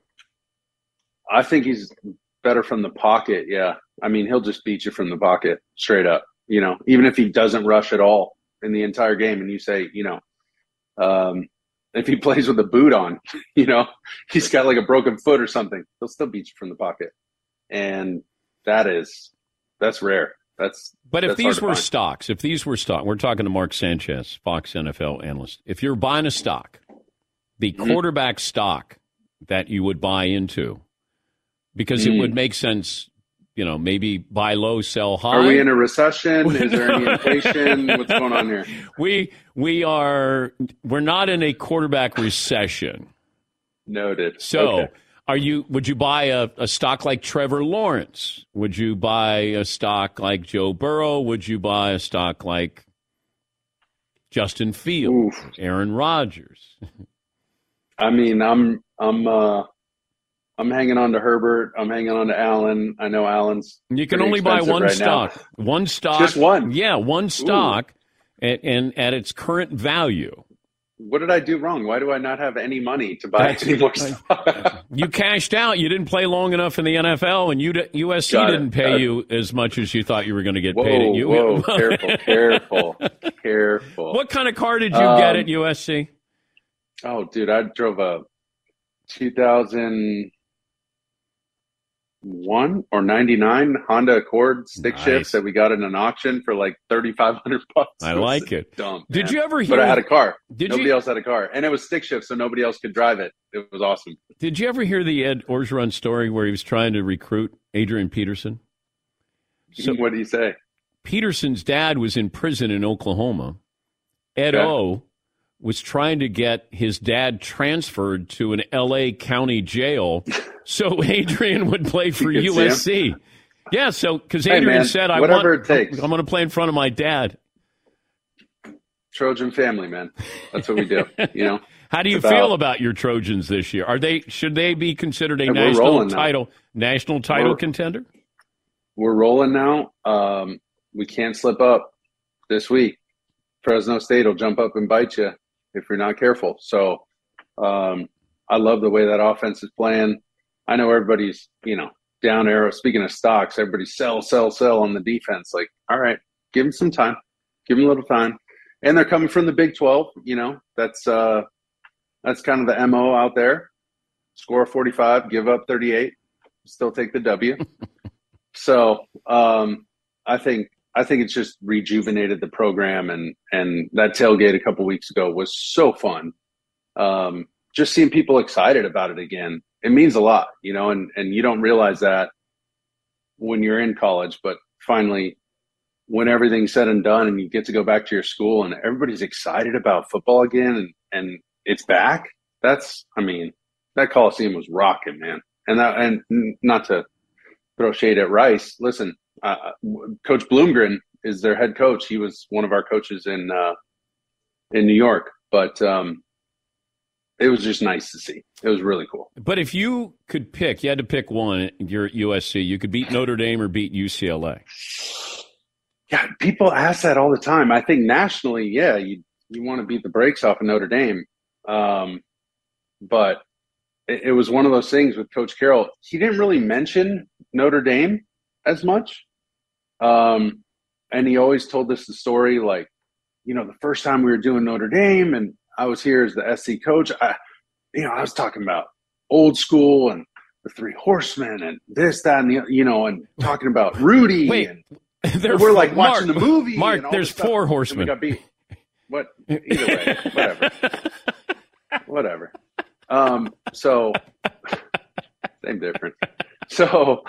I think he's better from the pocket. Yeah. I mean, he'll just beat you from the pocket straight up, you know, even if he doesn't rush at all in the entire game. And you say, you know, um, if he plays with a boot on, you know, he's got like a broken foot or something, he'll still beat you from the pocket. And that is, that's rare. That's, But if that's hard these to were find. stocks, if these were stock, we're talking to Mark Sanchez, Fox N F L analyst. If you're buying a stock, the Mm-hmm. quarterback stock that you would buy into, because it Mm. would make sense, you know, maybe buy low, sell high. Are we in a recession? Is there any inflation? What's going on here? We we are we're not in a quarterback recession. Noted. So, Okay. are you? Would you buy a, a stock like Trevor Lawrence? Would you buy a stock like Joe Burrow? Would you buy a stock like Justin Fields, Aaron Rodgers? I mean, I'm I'm uh I'm hanging on to Herbert. I'm hanging on to Allen. I know Allen's. You can pretty only buy expensive one right now. stock. One stock. Just one? Yeah, one stock, and, and at its current value. What did I do wrong? Why do I not have any money to buy That's- any more stock? You cashed out. You didn't play long enough in the N F L, and you, U S C Got it. didn't pay Got it. you as much as you thought you were going to get Whoa, paid at U S C. whoa, careful, careful, careful. What kind of car did you Um, get at U S C? Oh, dude, I drove a two thousand one or ninety-nine Honda Accord stick Nice. shift that we got in an auction for like thirty-five hundred bucks. I was like it. Dumb. Did man. you ever But hear- I had a car. Did nobody you- else had a car, and it was stick shift, so nobody else could drive it. It was awesome. Did you ever hear the Ed Orgeron story where he was trying to recruit Adrian Peterson? So What did he say? Peterson's dad was in prison in Oklahoma. Ed Okay. O was trying to get his dad transferred to an L A county jail so Adrian would play for You could U S C. see Yeah, so because Hey, Adrian man, said, "I whatever want, it takes." I'm, I'm going to play in front of my dad." Trojan family, man. That's what we do. You know. How do you It's about- feel about your Trojans this year? Are they should they be considered a Yeah, we're national rolling now. title national title We're- contender? We're rolling now. Um, we can't slip up this week. Fresno State will jump up and bite you if you're not careful. So Um, I love the way that offense is playing. I know everybody's, you know, down arrow. Speaking of stocks, everybody sell, sell, sell on the defense. Like, all right, give them some time. Give them a little time. And they're coming from the Big twelve. You know, that's uh, that's kind of the M O out there. Score forty-five, give up thirty-eight, still take the W. So um, I think I think it's just rejuvenated the program, and and that tailgate a couple weeks ago was so fun. Um, just seeing people excited about it again, it means a lot, you know, and, and you don't realize that when you're in college, but finally when everything's said and done and you get to go back to your school and everybody's excited about football again and, and it's back, that's, I mean, that Coliseum was rocking, man. And that, and not to throw shade at Rice, listen, uh, Coach Bloomgren is their head coach. He was one of our coaches in, uh, in New York, but, um, it was just nice to see. It was really cool. But if you could pick, you had to pick one, you're at U S C, you could beat Notre Dame or beat U C L A. Yeah, people ask that all the time. I think nationally, yeah, you you want to beat the brakes off of Notre Dame. Um, but it, it was one of those things with Coach Carroll. He didn't really mention Notre Dame as much. Um, and he always told us the story like, you know, the first time we were doing Notre Dame and I was here as the S C coach. I, you know, I was talking about old school and the Three Horsemen and this, that, and the, you know, and talking about Rudy. Wait, and we're like Mark, watching the movie. Mark, and all there's this stuff. four And horsemen. we got beat. What? Either way, whatever. Whatever. Um, so same difference. So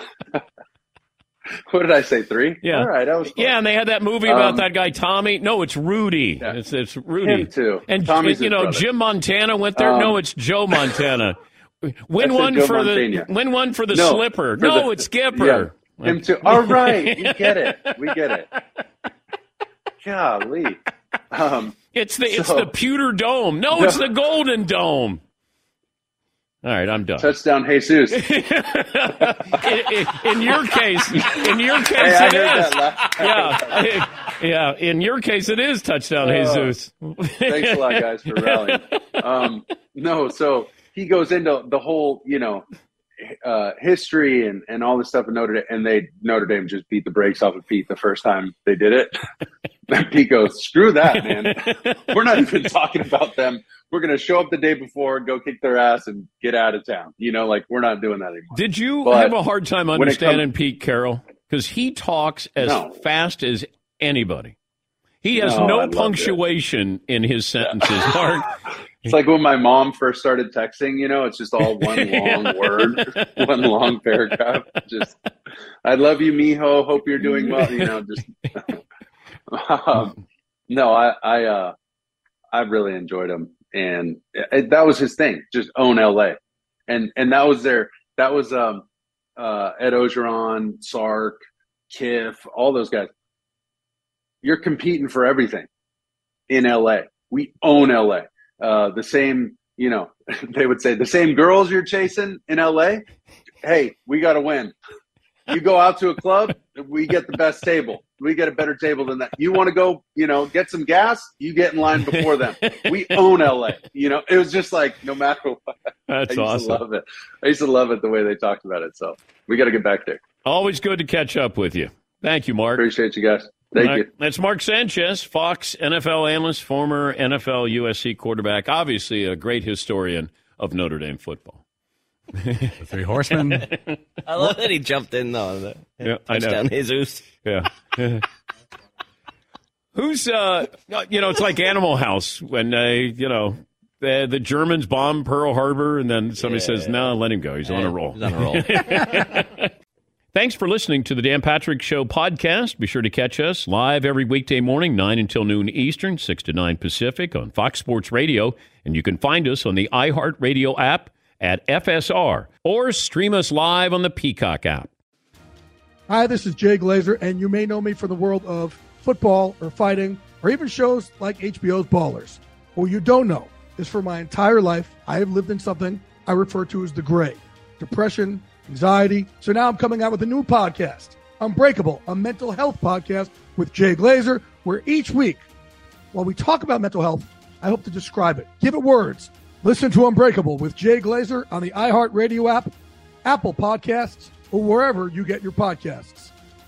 what did I say? Three? Yeah. All right. I was close. Yeah, and they had that movie about Um, that guy Tommy. No, it's Rudy. Yeah. It's it's Rudy. Him too. And Tommy's you his know, brother. Jim Montana went there. Um, no, it's Joe Montana. Win I said one Joe for Montana. the win one for the No, slipper. for No, the- it's Skipper. Yeah, him too. All right. We get it. We get it. Golly. Um, It's the it's so- the pewter dome. No, it's the golden dome. All right, I'm done. touchdown, Jesus. in, in, in your case, in your case, Hey, I it heard is. that laugh. Yeah, yeah. In your case, it is touchdown, Oh, Jesus. Thanks a lot, guys, for rallying. Um, no, so he goes into the whole, you know, uh, history and, and all this stuff in Notre Dame, and they Notre Dame just beat the brakes off of Pete the first time they did it. And Pete goes, screw that, man. We're not even talking about them. We're going to show up the day before, go kick their ass, and get out of town. You know, like, we're not doing that anymore. Did you But have a hard time when it understanding comes- Pete Carroll? Because he talks as No. fast as anybody. He has No, I no loved it. punctuation in his sentences, Mark. It's like when my mom first started texting, you know, it's just all one long word, one long paragraph. Just, I love you, mijo. Hope you're doing well. You know, just, um, no, I, I, uh, I really enjoyed him. And it, that was his thing, just own L A. And, and that was their, that was, um, uh, Ed Ogeron, Sark, Kiff, all those guys. You're competing for everything in L A. We own L A. Uh, the same, you know, they would say the same girls you're chasing in L A. Hey, we got to win. You go out to a club, we get the best table. We get a better table than that. You want to go, you know, get some gas, you get in line before them. We own L A. You know, it was just like, no matter what. That's I used awesome. to love it. I used to love it the way they talked about it. So we got to get back there. Always good to catch up with you. Thank you, Mark. Appreciate you guys. Thank All right. you. That's Mark Sanchez, Fox N F L analyst, former N F L U S C quarterback, obviously a great historian of Notre Dame football. The Three Horsemen. I love that he jumped in, though. The Yeah, I know. touchdown, Jesus. Yeah. Who's, uh, you know, it's like Animal House when they, you know, the, the Germans bomb Pearl Harbor and then somebody Yeah. says, no, let him go. He's on a roll. He's on a roll. Thanks for listening to the Dan Patrick Show podcast. Be sure to catch us live every weekday morning, nine until noon Eastern, six to nine Pacific on Fox Sports Radio. And you can find us on the iHeartRadio app at F S R or stream us live on the Peacock app. Hi, this is Jay Glazer, and you may know me from the world of football or fighting or even shows like H B O's Ballers. What you don't know is for my entire life, I have lived in something I refer to as the gray. Depression, anxiety. So now I'm coming out with a new podcast, Unbreakable, a mental health podcast with Jay Glazer, where each week, while we talk about mental health, I hope to describe it, give it words, Listen to Unbreakable with Jay Glazer on the iHeartRadio app, Apple Podcasts, or wherever you get your podcasts.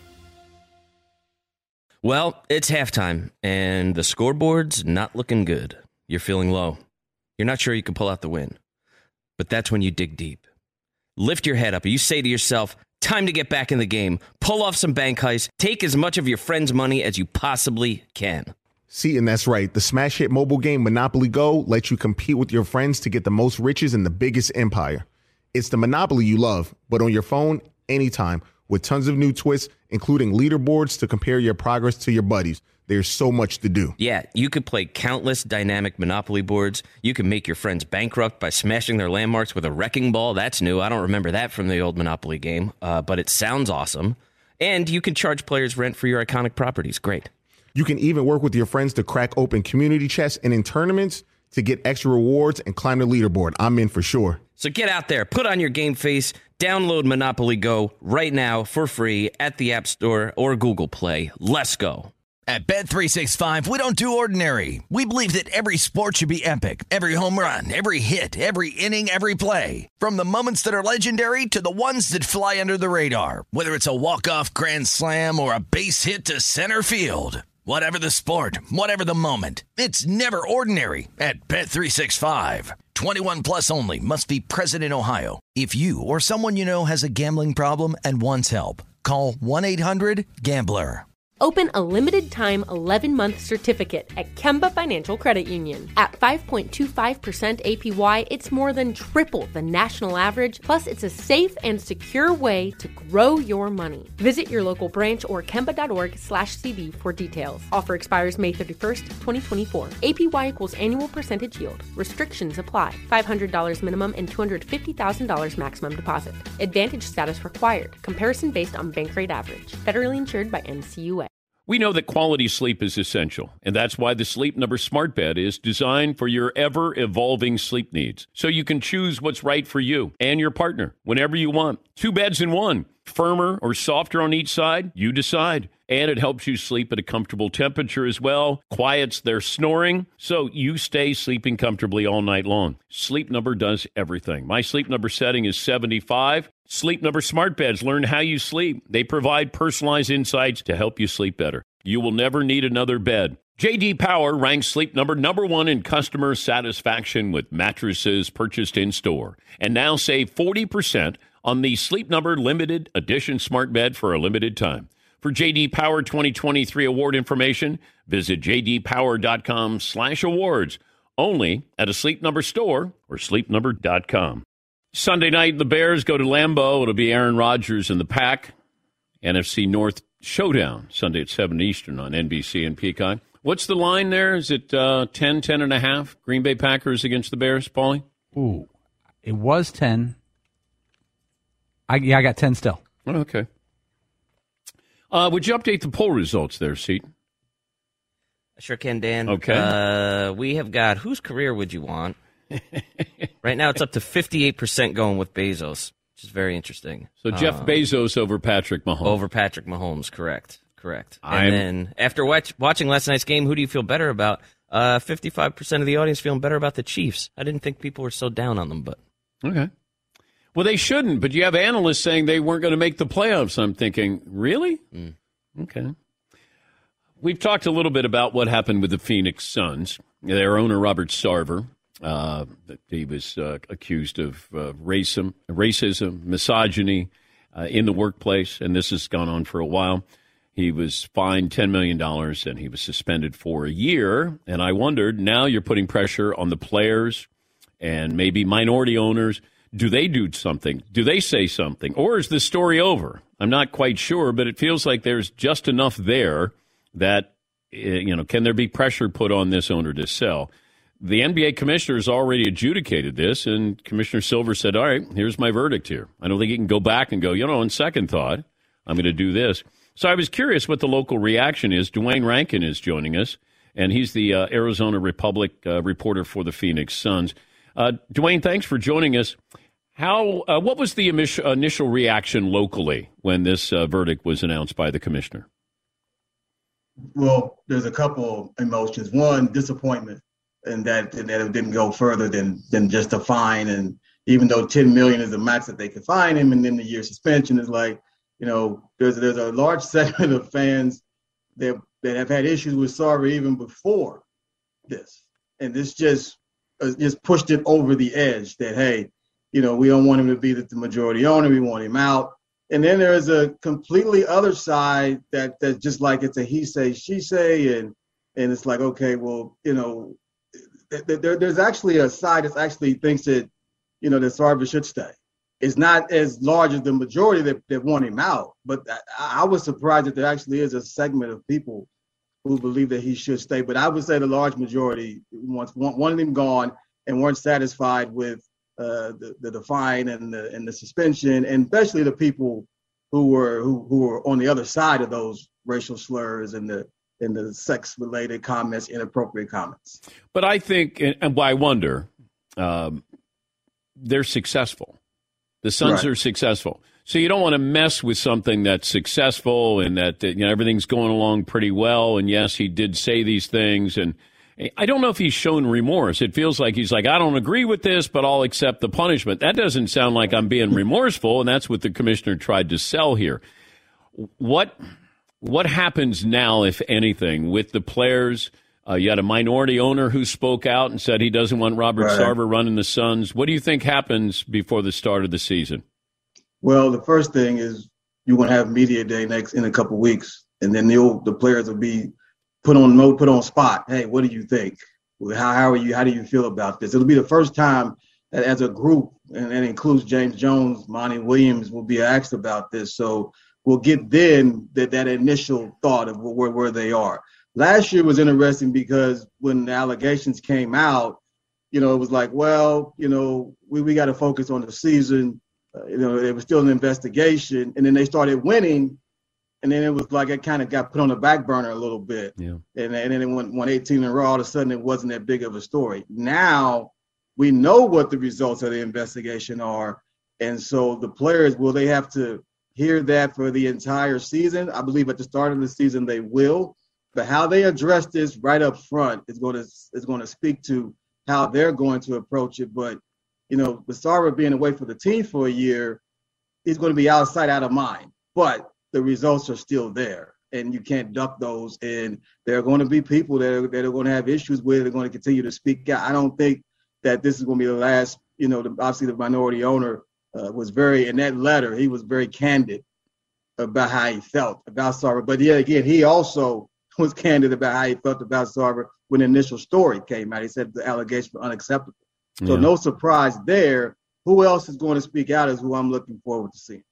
Well, it's halftime, and the scoreboard's not looking good. You're feeling low. You're not sure you can pull out the win. But that's when you dig deep. Lift your head up, and you say to yourself, time to get back in the game. Pull off some bank heists. Take as much of your friend's money as you possibly can. See, and that's right. The smash hit mobile game Monopoly Go lets you compete with your friends to get the most riches in the biggest empire. It's the Monopoly you love, but on your phone, anytime, with tons of new twists, including leaderboards to compare your progress to your buddies. There's so much to do. Yeah, you could play countless dynamic Monopoly boards. You can make your friends bankrupt by smashing their landmarks with a wrecking ball. That's new. I don't remember that from the old Monopoly game, uh, but it sounds awesome. And you can charge players rent for your iconic properties. Great. You can even work with your friends to crack open community chests and in tournaments to get extra rewards and climb the leaderboard. I'm in for sure. So get out there, put on your game face, download Monopoly Go right now for free at the App Store or Google Play. Let's go. At Bet three sixty-five, we don't do ordinary. We believe that every sport should be epic. Every home run, every hit, every inning, every play. From the moments that are legendary to the ones that fly under the radar. Whether it's a walk-off grand slam or a base hit to center field. Whatever the sport, whatever the moment, it's never ordinary at Bet three sixty-five. twenty-one plus only. Must be present in Ohio. If you or someone you know has a gambling problem and wants help, call one eight hundred gambler. Open a limited-time eleven-month certificate at Kemba Financial Credit Union. At five point two five percent A P Y, it's more than triple the national average, plus it's a safe and secure way to grow your money. Visit your local branch or kemba.org slash CD for details. Offer expires May thirty-first, twenty twenty-four. A P Y equals annual percentage yield. Restrictions apply. five hundred dollars minimum and two hundred fifty thousand dollars maximum deposit. Advantage status required. Comparison based on bank rate average. Federally insured by N C U A. We know that quality sleep is essential, and that's why the Sleep Number Smart Bed is designed for your ever-evolving sleep needs, so you can choose what's right for you and your partner whenever you want. Two beds in one, firmer or softer on each side, you decide. And it helps you sleep at a comfortable temperature as well, quiets their snoring, so you stay sleeping comfortably all night long. Sleep Number does everything. My Sleep Number setting is seventy-five. Sleep Number Smart Beds learn how you sleep. They provide personalized insights to help you sleep better. You will never need another bed. J D Power ranks Sleep Number number one in customer satisfaction with mattresses purchased in-store. And now save forty percent on the Sleep Number Limited Edition Smart Bed for a limited time. For J D Power twenty twenty-three award information, visit jdpower.com slash awards. Only at a Sleep Number store or sleep number dot com. Sunday night, the Bears go to Lambeau. It'll be Aaron Rodgers and the Pack. N F C North Showdown, Sunday at seven Eastern on N B C and Peacock. What's the line there? Is it uh, ten, ten and a half? Green Bay Packers against the Bears, Paulie? Ooh, it was ten. I, yeah, I got ten still. Oh, okay. Uh, would you update the poll results there, Seton? I sure can, Dan. Okay. Uh, we have got, whose career would you want? Right now it's up to fifty-eight percent going with Bezos, which is very interesting. So Jeff um, Bezos over Patrick Mahomes. Over Patrick Mahomes, correct. Correct. I'm... And then after watch, watching last night's game, who do you feel better about? Uh, fifty-five percent of the audience feeling better about the Chiefs. I didn't think people were so down on them, but... Okay. Well, they shouldn't, but you have analysts saying they weren't going to make the playoffs. I'm thinking, really? Mm. Okay. We've talked a little bit about what happened with the Phoenix Suns. Their owner, Robert Sarver, uh, he was uh, accused of uh, racism, racism, misogyny uh, in the workplace, and this has gone on for a while. He was fined ten million dollars, and he was suspended for a year. And I wondered, now you're putting pressure on the players and maybe minority owners. Do they do something? Do they say something? Or is the story over? I'm not quite sure, but it feels like there's just enough there that, you know, can there be pressure put on this owner to sell? The N B A commissioner has already adjudicated this, and Commissioner Silver said, all right, here's my verdict here. I don't think he can go back and go, you know, on second thought, I'm going to do this. So I was curious what the local reaction is. Dwayne Rankin is joining us, and he's the uh, Arizona Republic uh, reporter for the Phoenix Suns. Uh, Dwayne, thanks for joining us. How? Uh, what was the initial reaction locally when this uh, verdict was announced by the commissioner? Well, there's a couple emotions. One, disappointment. and that and that it didn't go further than than just a fine. And even though ten million is the max that they could fine him, and then the year suspension is like, you know, there's there's a large segment of fans that that have had issues with Sarver even before this, and this just uh, just pushed it over the edge. That hey, you know, we don't want him to be the, the majority owner. We want him out. And then there's a completely other side that that's just like it's a he say she say, and and it's like, okay, well, you know, th- th- there's actually a side that actually thinks that, you know, that Sarver should stay. It's not as large as the majority that, that want him out, but I, I was surprised that there actually is a segment of people who believe that he should stay. But I would say the large majority wants want, wanted him gone and weren't satisfied with Uh, the, the the fine and the and the suspension, and especially the people who were who, who were on the other side of those racial slurs and the and the sex related comments, inappropriate comments. But I think, and I wonder, um, they're successful. The Suns Right. are successful, so you don't want to mess with something that's successful and that, you know, everything's going along pretty well. And yes, he did say these things, and I don't know if he's shown remorse. It feels like he's like, I don't agree with this, but I'll accept the punishment. That doesn't sound like I'm being remorseful, and that's what the commissioner tried to sell here. What what happens now, if anything, with the players? Uh, you had a minority owner who spoke out and said he doesn't want Robert Right. Sarver running the Suns. What do you think happens before the start of the season? Well, the first thing is you're going to have media day next in a couple weeks, and then the the players will be put on no put on spot. Hey, what do you think? How how are you? How do you feel about this? It'll be the first time that as a group, and that includes James Jones, Monty Williams, will be asked about this. So we'll get then that that initial thought of where where they are. Last year was interesting because when the allegations came out, you know, it was like, well, you know, we we got to focus on the season. Uh, you know, it was still an investigation, and then they started winning. And then it was like it kind of got put on the back burner a little bit. Yeah. And, and then it went, went eighteen in a row. All of a sudden, it wasn't that big of a story. Now we know what the results of the investigation are. And so the players, will they have to hear that for the entire season? I believe at the start of the season they will. But how they address this right up front is going to is going to speak to how they're going to approach it. But, you know, with Sarver being away for the team for a year, he's going to be out of sight, out of mind. But the results are still there, and you can't duck those. And there are going to be people that are, that are going to have issues with. They're going to continue to speak out. I don't think that this is going to be the last. You know, the, obviously the minority owner uh, was very, in that letter, he was very candid about how he felt about Sarver. But yeah, again, he also was candid about how he felt about Sarver when the initial story came out. He said the allegations were unacceptable. So Yeah. no surprise there. Who else is going to speak out is who I'm looking forward to seeing.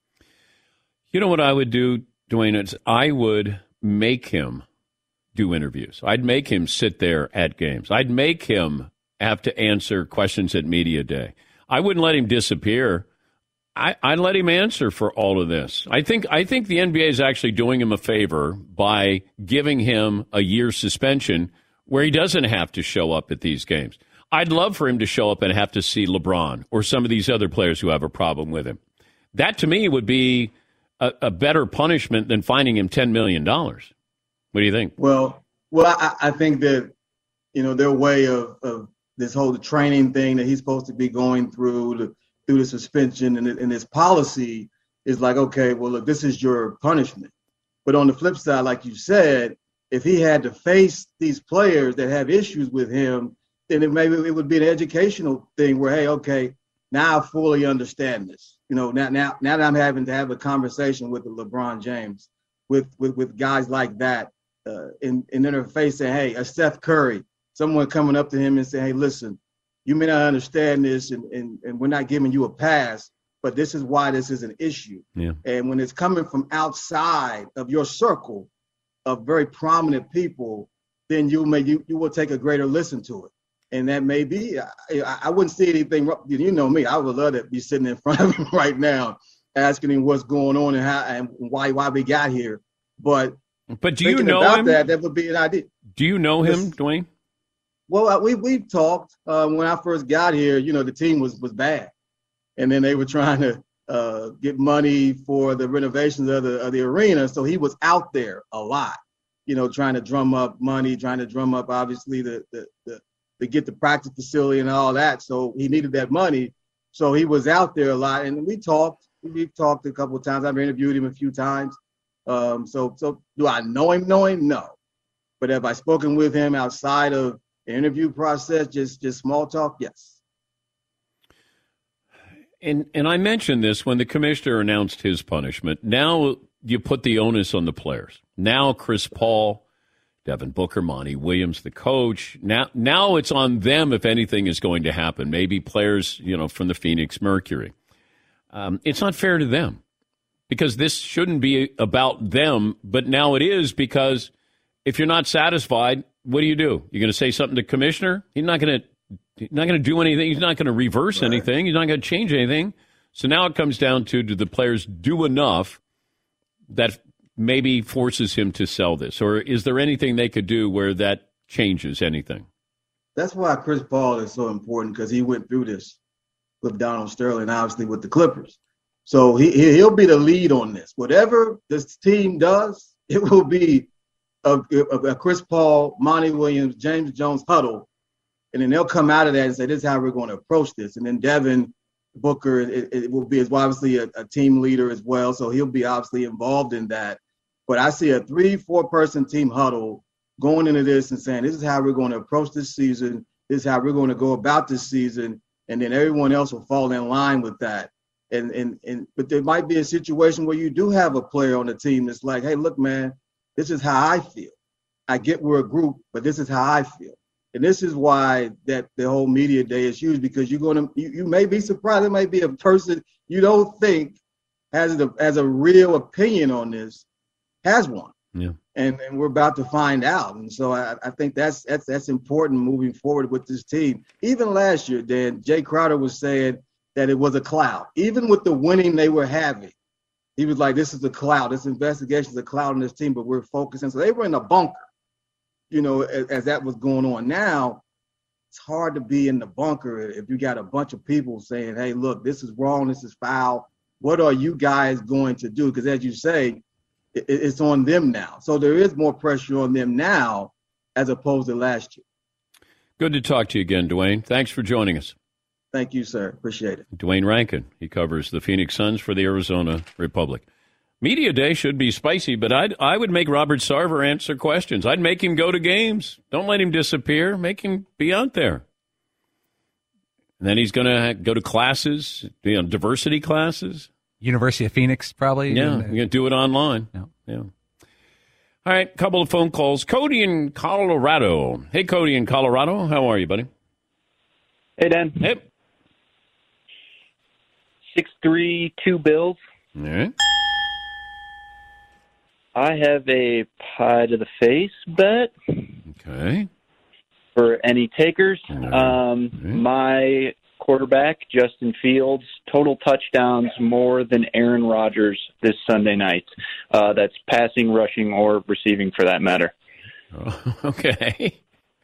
You know what I would do, Dwayne? It's I would make him do interviews. I'd make him sit there at games. I'd make him have to answer questions at media day. I wouldn't let him disappear. I, I'd let him answer for all of this. I think I think the N B A is actually doing him a favor by giving him a year's suspension where he doesn't have to show up at these games. I'd love for him to show up and have to see LeBron or some of these other players who have a problem with him. That, to me, would be a, a better punishment than fining him ten million dollars. What do you think? Well, well, I, I think that, you know, their way of, of this whole training thing that he's supposed to be going through the, through the suspension and, and this policy is like, okay, well, look, this is your punishment. But on the flip side, like you said, if he had to face these players that have issues with him, then it maybe it would be an educational thing where, hey, okay, now I fully understand this. You know, now now now that I'm having to have a conversation with the LeBron James, with with, with guys like that, uh, in in their face saying, hey, a Steph Curry, someone coming up to him and saying, hey, listen, you may not understand this, and, and, and we're not giving you a pass, but this is why this is an issue. Yeah. And when it's coming from outside of your circle of very prominent people, then you may you, you will take a greater listen to it. And that may be, I, I wouldn't see anything, you know me, I would love to be sitting in front of him right now, asking him what's going on and how and why why we got here. But but do you thinking know about him? that, that would be an idea. Do you know him, Yes. Dwayne? Well, uh, we we've talked. Uh, when I first got here, you know, the team was was bad, and then they were trying to uh, get money for the renovations of the of the arena. So he was out there a lot, you know, trying to drum up money, trying to drum up obviously the the the, to get the practice facility and all that. So he needed that money. So he was out there a lot, and we talked. We've talked a couple of times. I've interviewed him a few times. Um, so, so do I know him? Know him? No. But have I spoken with him outside of the interview process, just just small talk? Yes. And and I mentioned this when the commissioner announced his punishment. Now you put the onus on the players. Now Chris Paul, Devin Booker, Monty Williams, the coach. Now now it's on them if anything is going to happen. Maybe players, you know, from the Phoenix Mercury. Um, it's not fair to them because this shouldn't be about them, but now it is because if you're not satisfied, what do you do? You're going to say something to the commissioner? He's not going to He's not going to do anything. He's not going to reverse right. anything. He's not going to change anything. So now it comes down to, do the players do enough that maybe forces him to sell this? Or is there anything they could do where that changes anything? That's why Chris Paul is so important, because he went through this with Donald Sterling, obviously with the Clippers. So he, he'll be the lead on this. Whatever this team does, it will be a, a, a Chris Paul, Monty Williams, James Jones huddle. And then they'll come out of that and say, this is how we're going to approach this. And then Devin Booker, it, it will be obviously a, a team leader as well. So he'll be obviously involved in that. But I see a three, four-person team huddle going into this and saying, this is how we're going to approach this season. This is how we're going to go about this season. And then everyone else will fall in line with that. And, and, and but there might be a situation where you do have a player on the team that's like, hey, look, man, this is how I feel. I get we're a group, but this is how I feel. And this is why that the whole media day is huge, because you're going to, you, you may be surprised. There may be a person you don't think has a, has a real opinion on this, has one. Yeah. And, and we're about to find out. And so I, I think that's, that's, that's important moving forward with this team. Even last year, Dan, Jay Crowder was saying that it was a cloud. Even with the winning they were having, he was like, this is a cloud. This investigation is a cloud on this team, but we're focusing. So they were in a bunker. You know, as, as that was going on. Now, it's hard to be in the bunker if you got a bunch of people saying, hey, look, this is wrong, this is foul. What are you guys going to do? Because as you say, it, it's on them now. So there is more pressure on them now as opposed to last year. Good to talk to you again, Dwayne. Thanks for joining us. Thank you, sir. Appreciate it. Dwayne Rankin. He covers the Phoenix Suns for the Arizona Republic. Media day should be spicy, but I'd, I would make Robert Sarver answer questions. I'd make him go to games. Don't let him disappear. Make him be out there. And then he's going to go to classes, you know, diversity classes. University of Phoenix, probably. Yeah, you're going to do it online. Yeah. yeah. All right, couple of phone calls. Cody in Colorado. Hey, Cody in Colorado. How are you, buddy? Hey, Dan. Hey. six three two Bills. All right. I have a pie to the face bet. Okay. For any takers. Right. Um, right. My quarterback, Justin Fields, total touchdowns more than Aaron Rodgers this Sunday night. Uh, that's passing, rushing, or receiving for that matter. Oh, okay.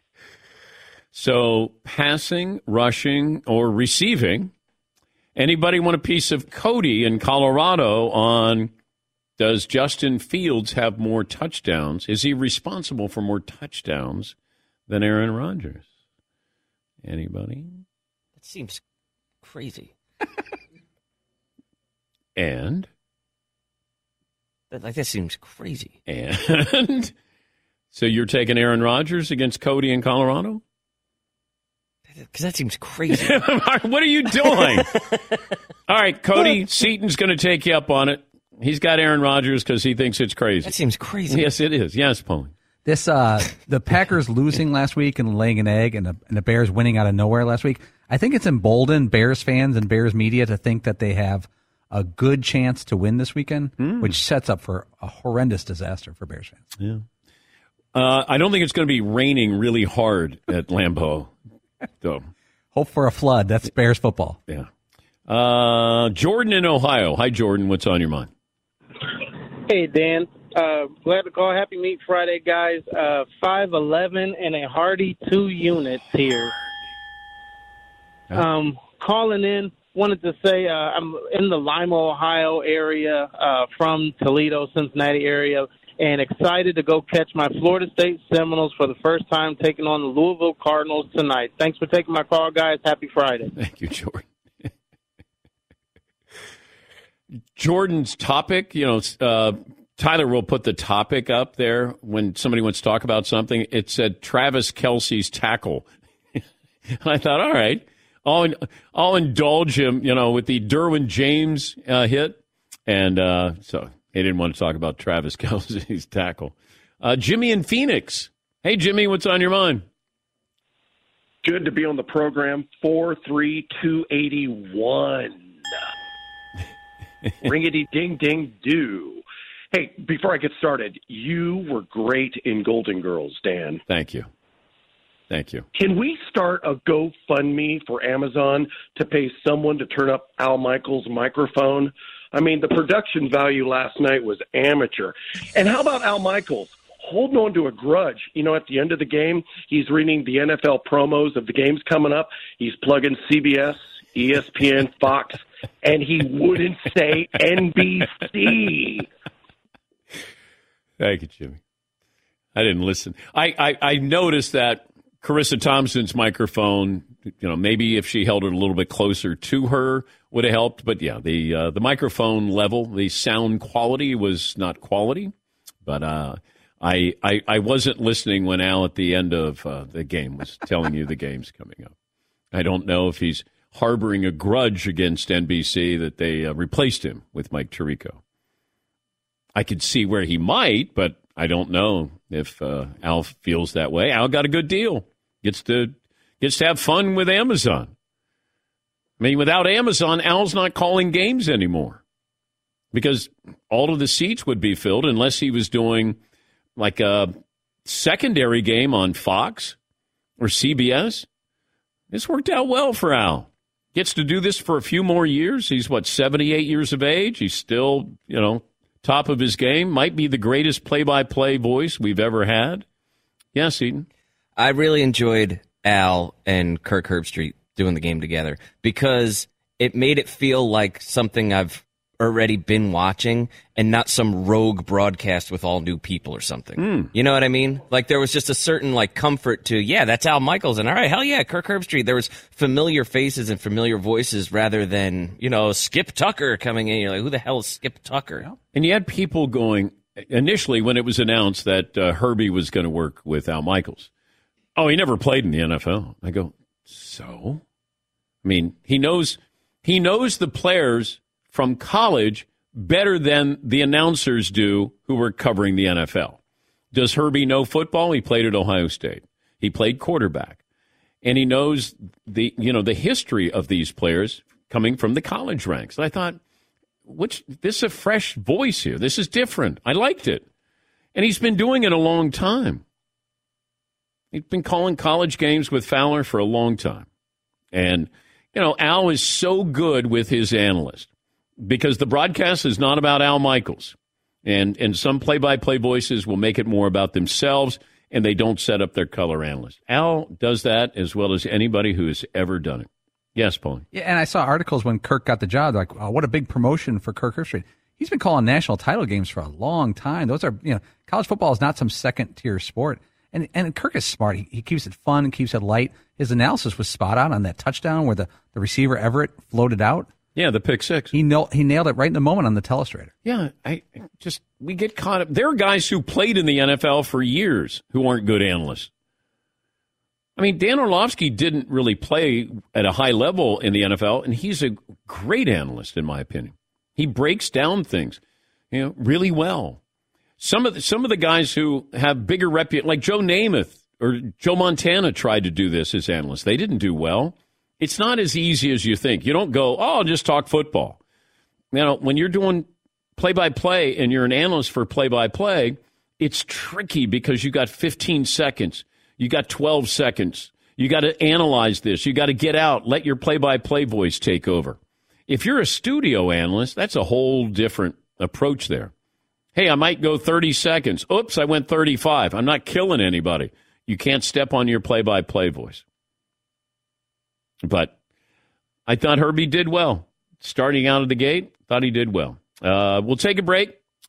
So passing, rushing, or receiving. Anybody want a piece of Cody in Colorado on... Does Justin Fields have more touchdowns? Is he responsible for more touchdowns than Aaron Rodgers? Anybody? That seems crazy. And? That, like, that seems crazy. And? So you're taking Aaron Rodgers against Cody in Colorado? Because that seems crazy. What are you doing? All right, Cody, Seaton's going to take you up on it. He's got Aaron Rodgers because he thinks it's crazy. That seems crazy. Yes, it is. Yes, Paulie. This uh, the Packers losing last week and laying an egg, and the, and the Bears winning out of nowhere last week. I think it's emboldened Bears fans and Bears media to think that they have a good chance to win this weekend, mm. which sets up for a horrendous disaster for Bears fans. Yeah. Uh, I don't think it's going to be raining really hard at Lambeau. So. Hope for a flood. That's Bears football. Yeah. Uh, Jordan in Ohio. Hi, Jordan. What's on your mind? Hey, Dan. Uh, glad to call. Happy Meat Friday, guys. Uh, five eleven and a hearty two units here. Um, calling in, wanted to say uh, I'm in the Lima, Ohio area, uh, from Toledo, Cincinnati area, and excited to go catch my Florida State Seminoles for the first time, taking on the Louisville Cardinals tonight. Thanks for taking my call, guys. Happy Friday. Thank you, Jordan. Jordan's topic, you know, uh, Tyler will put the topic up there when somebody wants to talk about something. It said Travis Kelce's tackle. I thought, all right, I'll, I'll indulge him, you know, with the Derwin James uh, hit. And uh, so he didn't want to talk about Travis Kelce's tackle. Uh, Jimmy in Phoenix. Hey, Jimmy, what's on your mind? Good to be on the program. four three two eighty-one. Ringity ding ding do. Hey, before I get started, you were great in Golden Girls, Dan. Thank you. Thank you. Can we start a GoFundMe for Amazon to pay someone to turn up Al Michaels' microphone? I mean, the production value last night was amateur. And how about Al Michaels holding on to a grudge? You know, at the end of the game, he's reading the N F L promos of the games coming up. He's plugging C B S, E S P N, Fox, and he wouldn't say N B C. Thank you, Jimmy. I didn't listen. I, I, I noticed that Carissa Thompson's microphone, you know, maybe if she held it a little bit closer to her would have helped. But, yeah, the uh, the microphone level, the sound quality was not quality. But uh, I, I I wasn't listening when Al at the end of uh, the game was telling you the game's coming up. I don't know if he's harboring a grudge against N B C that they uh, replaced him with Mike Tirico. I could see where he might, but I don't know if uh, Al feels that way. Al got a good deal. Gets to gets to have fun with Amazon. I mean, without Amazon, Al's not calling games anymore because all of the seats would be filled unless he was doing like a secondary game on Fox or C B S. This worked out well for Al. Gets to do this for a few more years. He's, what, seventy-eight years of age? He's still, you know, top of his game. Might be the greatest play-by-play voice we've ever had. Yes, Eden? I really enjoyed Al and Kirk Herbstreit doing the game together because it made it feel like something I've already been watching and not some rogue broadcast with all new people or something. Mm. You know what I mean? Like there was just a certain like comfort to, yeah, that's Al Michaels. And all right, hell yeah, Kirk Herbstreit. There was familiar faces and familiar voices rather than, you know, Skip Tucker coming in. You're like, who the hell is Skip Tucker? And you had people going, initially when it was announced that uh, Herbie was going to work with Al Michaels. Oh, he never played in the N F L. I go, so? I mean, he knows he knows the players from college better than the announcers do who were covering the N F L. Does Herbie know football? He played at Ohio State. He played quarterback. And he knows the you know the history of these players coming from the college ranks. And I thought, which this is a fresh voice here. This is different. I liked it. And he's been doing it a long time. He's been calling college games with Fowler for a long time. And, you know, Al is so good with his analyst. Because the broadcast is not about Al Michaels. And and some play-by-play voices will make it more about themselves, and they don't set up their color analyst. Al does that as well as anybody who has ever done it. Yes, Paul. Yeah, and I saw articles when Kirk got the job, like, oh, what a big promotion for Kirk Herbstreit. He's been calling national title games for a long time. Those are, you know, college football is not some second-tier sport. And and Kirk is smart. He, he keeps it fun and keeps it light. His analysis was spot on on that touchdown where the, the receiver Everett floated out. Yeah, the pick six. He nailed, he nailed it right in the moment on the telestrator. Yeah, I just we get caught up. There are guys who played in the N F L for years who aren't good analysts. I mean, Dan Orlovsky didn't really play at a high level in the N F L, and he's a great analyst, in my opinion. He breaks down things, you know, really well. Some of the, some of the guys who have bigger reputation, like Joe Namath or Joe Montana, tried to do this as analysts. They didn't do well. It's not as easy as you think. You don't go, oh, I'll just talk football. You know, when you're doing play-by-play and you're an analyst for play-by-play, it's tricky because you got fifteen seconds. You got twelve seconds. You got to analyze this. You got to get out. Let your play-by-play voice take over. If you're a studio analyst, that's a whole different approach there. Hey, I might go thirty seconds. Oops, I went thirty-five. I'm not killing anybody. You can't step on your play-by-play voice. But I thought Herbie did well. Starting out of the gate, thought he did well. Uh, we'll take a break.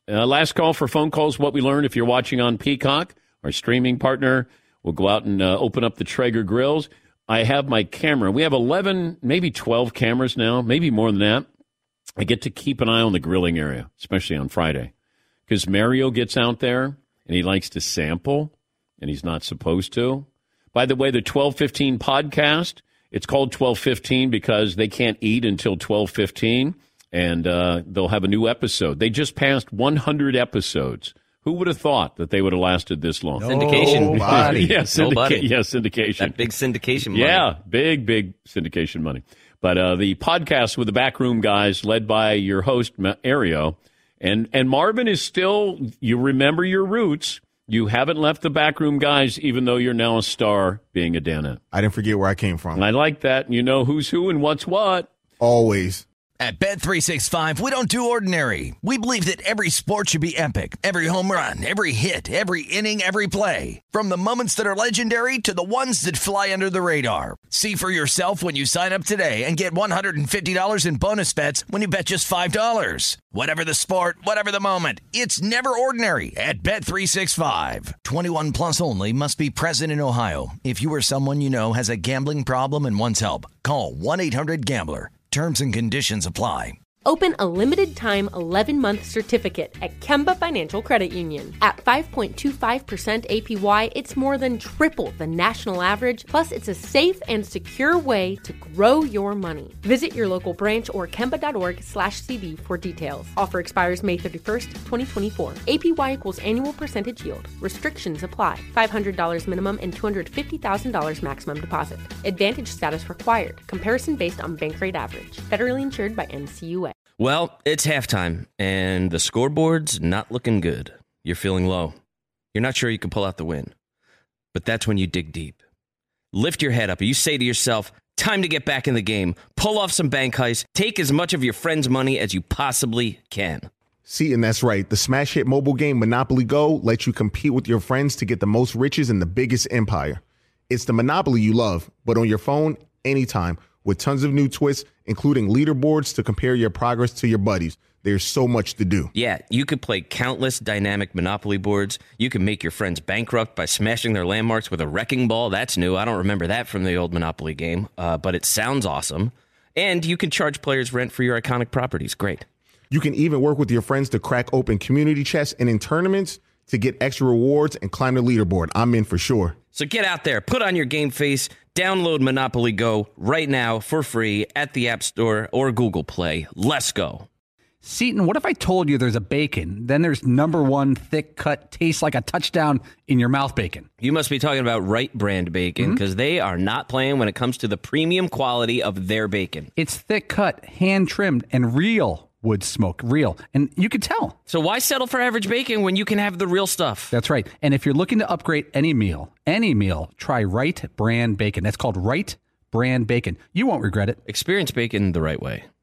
Uh, last call for phone calls. What we learned if you're watching on Peacock, our streaming partner, we'll go out and uh, open up the Traeger grills. I have my camera. We have eleven, maybe twelve cameras now, maybe more than that. I get to keep an eye on the grilling area, especially on Friday, because Mario gets out there and he likes to sample, and he's not supposed to. By the way, the twelve fifteen podcast, it's called twelve fifteen because they can't eat until twelve fifteen, and uh, they'll have a new episode. They just passed one hundred episodes. Who would have thought that they would have lasted this long? Syndication. Nobody. yeah, syndica- Nobody. yeah, syndication. That big syndication money. Yeah, big, big syndication money. But uh, the podcast with the Backroom Guys, led by your host, Ario, and, and Marvin is still, you remember your roots. You haven't left the Backroom Guys, even though you're now a star being a Danette. I didn't forget where I came from. And I like that. You know who's who and what's what. Always. At Bet three sixty-five, we don't do ordinary. We believe that every sport should be epic. Every home run, every hit, every inning, every play. From the moments that are legendary to the ones that fly under the radar. See for yourself when you sign up today and get one hundred fifty dollars in bonus bets when you bet just five dollars. Whatever the sport, whatever the moment, it's never ordinary at Bet three sixty-five. twenty-one plus only. Must be present in Ohio. If you or someone you know has a gambling problem and wants help, call one eight hundred gambler. Terms and conditions apply. Open a limited-time eleven-month certificate at Kemba Financial Credit Union. At five point two five percent A P Y, it's more than triple the national average, plus it's a safe and secure way to grow your money. Visit your local branch or kemba.org slash CD for details. Offer expires May thirty-first, twenty twenty-four. A P Y equals annual percentage yield. Restrictions apply. five hundred dollars minimum and two hundred fifty thousand dollars maximum deposit. Advantage status required. Comparison based on bank rate average. Federally insured by N C U A. Well, it's halftime, and the scoreboard's not looking good. You're feeling low. You're not sure you can pull out the win. But that's when you dig deep. Lift your head up, and you say to yourself, time to get back in the game. Pull off some bank heists. Take as much of your friend's money as you possibly can. See, and that's right. The smash hit mobile game Monopoly Go lets you compete with your friends to get the most riches in the biggest empire. It's the Monopoly you love, but on your phone, anytime, with tons of new twists, including leaderboards to compare your progress to your buddies. There's so much to do. Yeah, you could play countless dynamic Monopoly boards. You can make your friends bankrupt by smashing their landmarks with a wrecking ball. That's new. I don't remember that from the old Monopoly game, uh, but it sounds awesome. And you can charge players rent for your iconic properties. Great. You can even work with your friends to crack open community chests and in tournaments to get extra rewards and climb the leaderboard. I'm in for sure. So get out there, put on your game face, download Monopoly Go right now for free at the App Store or Google Play. Let's go. Seton, what if I told you there's a bacon, then there's number one thick cut, tastes like a touchdown in your mouth bacon? You must be talking about Wright Brand bacon because mm-hmm. they are not playing when it comes to the premium quality of their bacon. It's thick cut, hand trimmed, and real wood smoke, real. And you can tell. So why settle for average bacon when you can have the real stuff? That's right. And if you're looking to upgrade any meal, any meal, try Wright Brand bacon. That's called Wright Brand bacon. You won't regret it. Experience bacon the right way.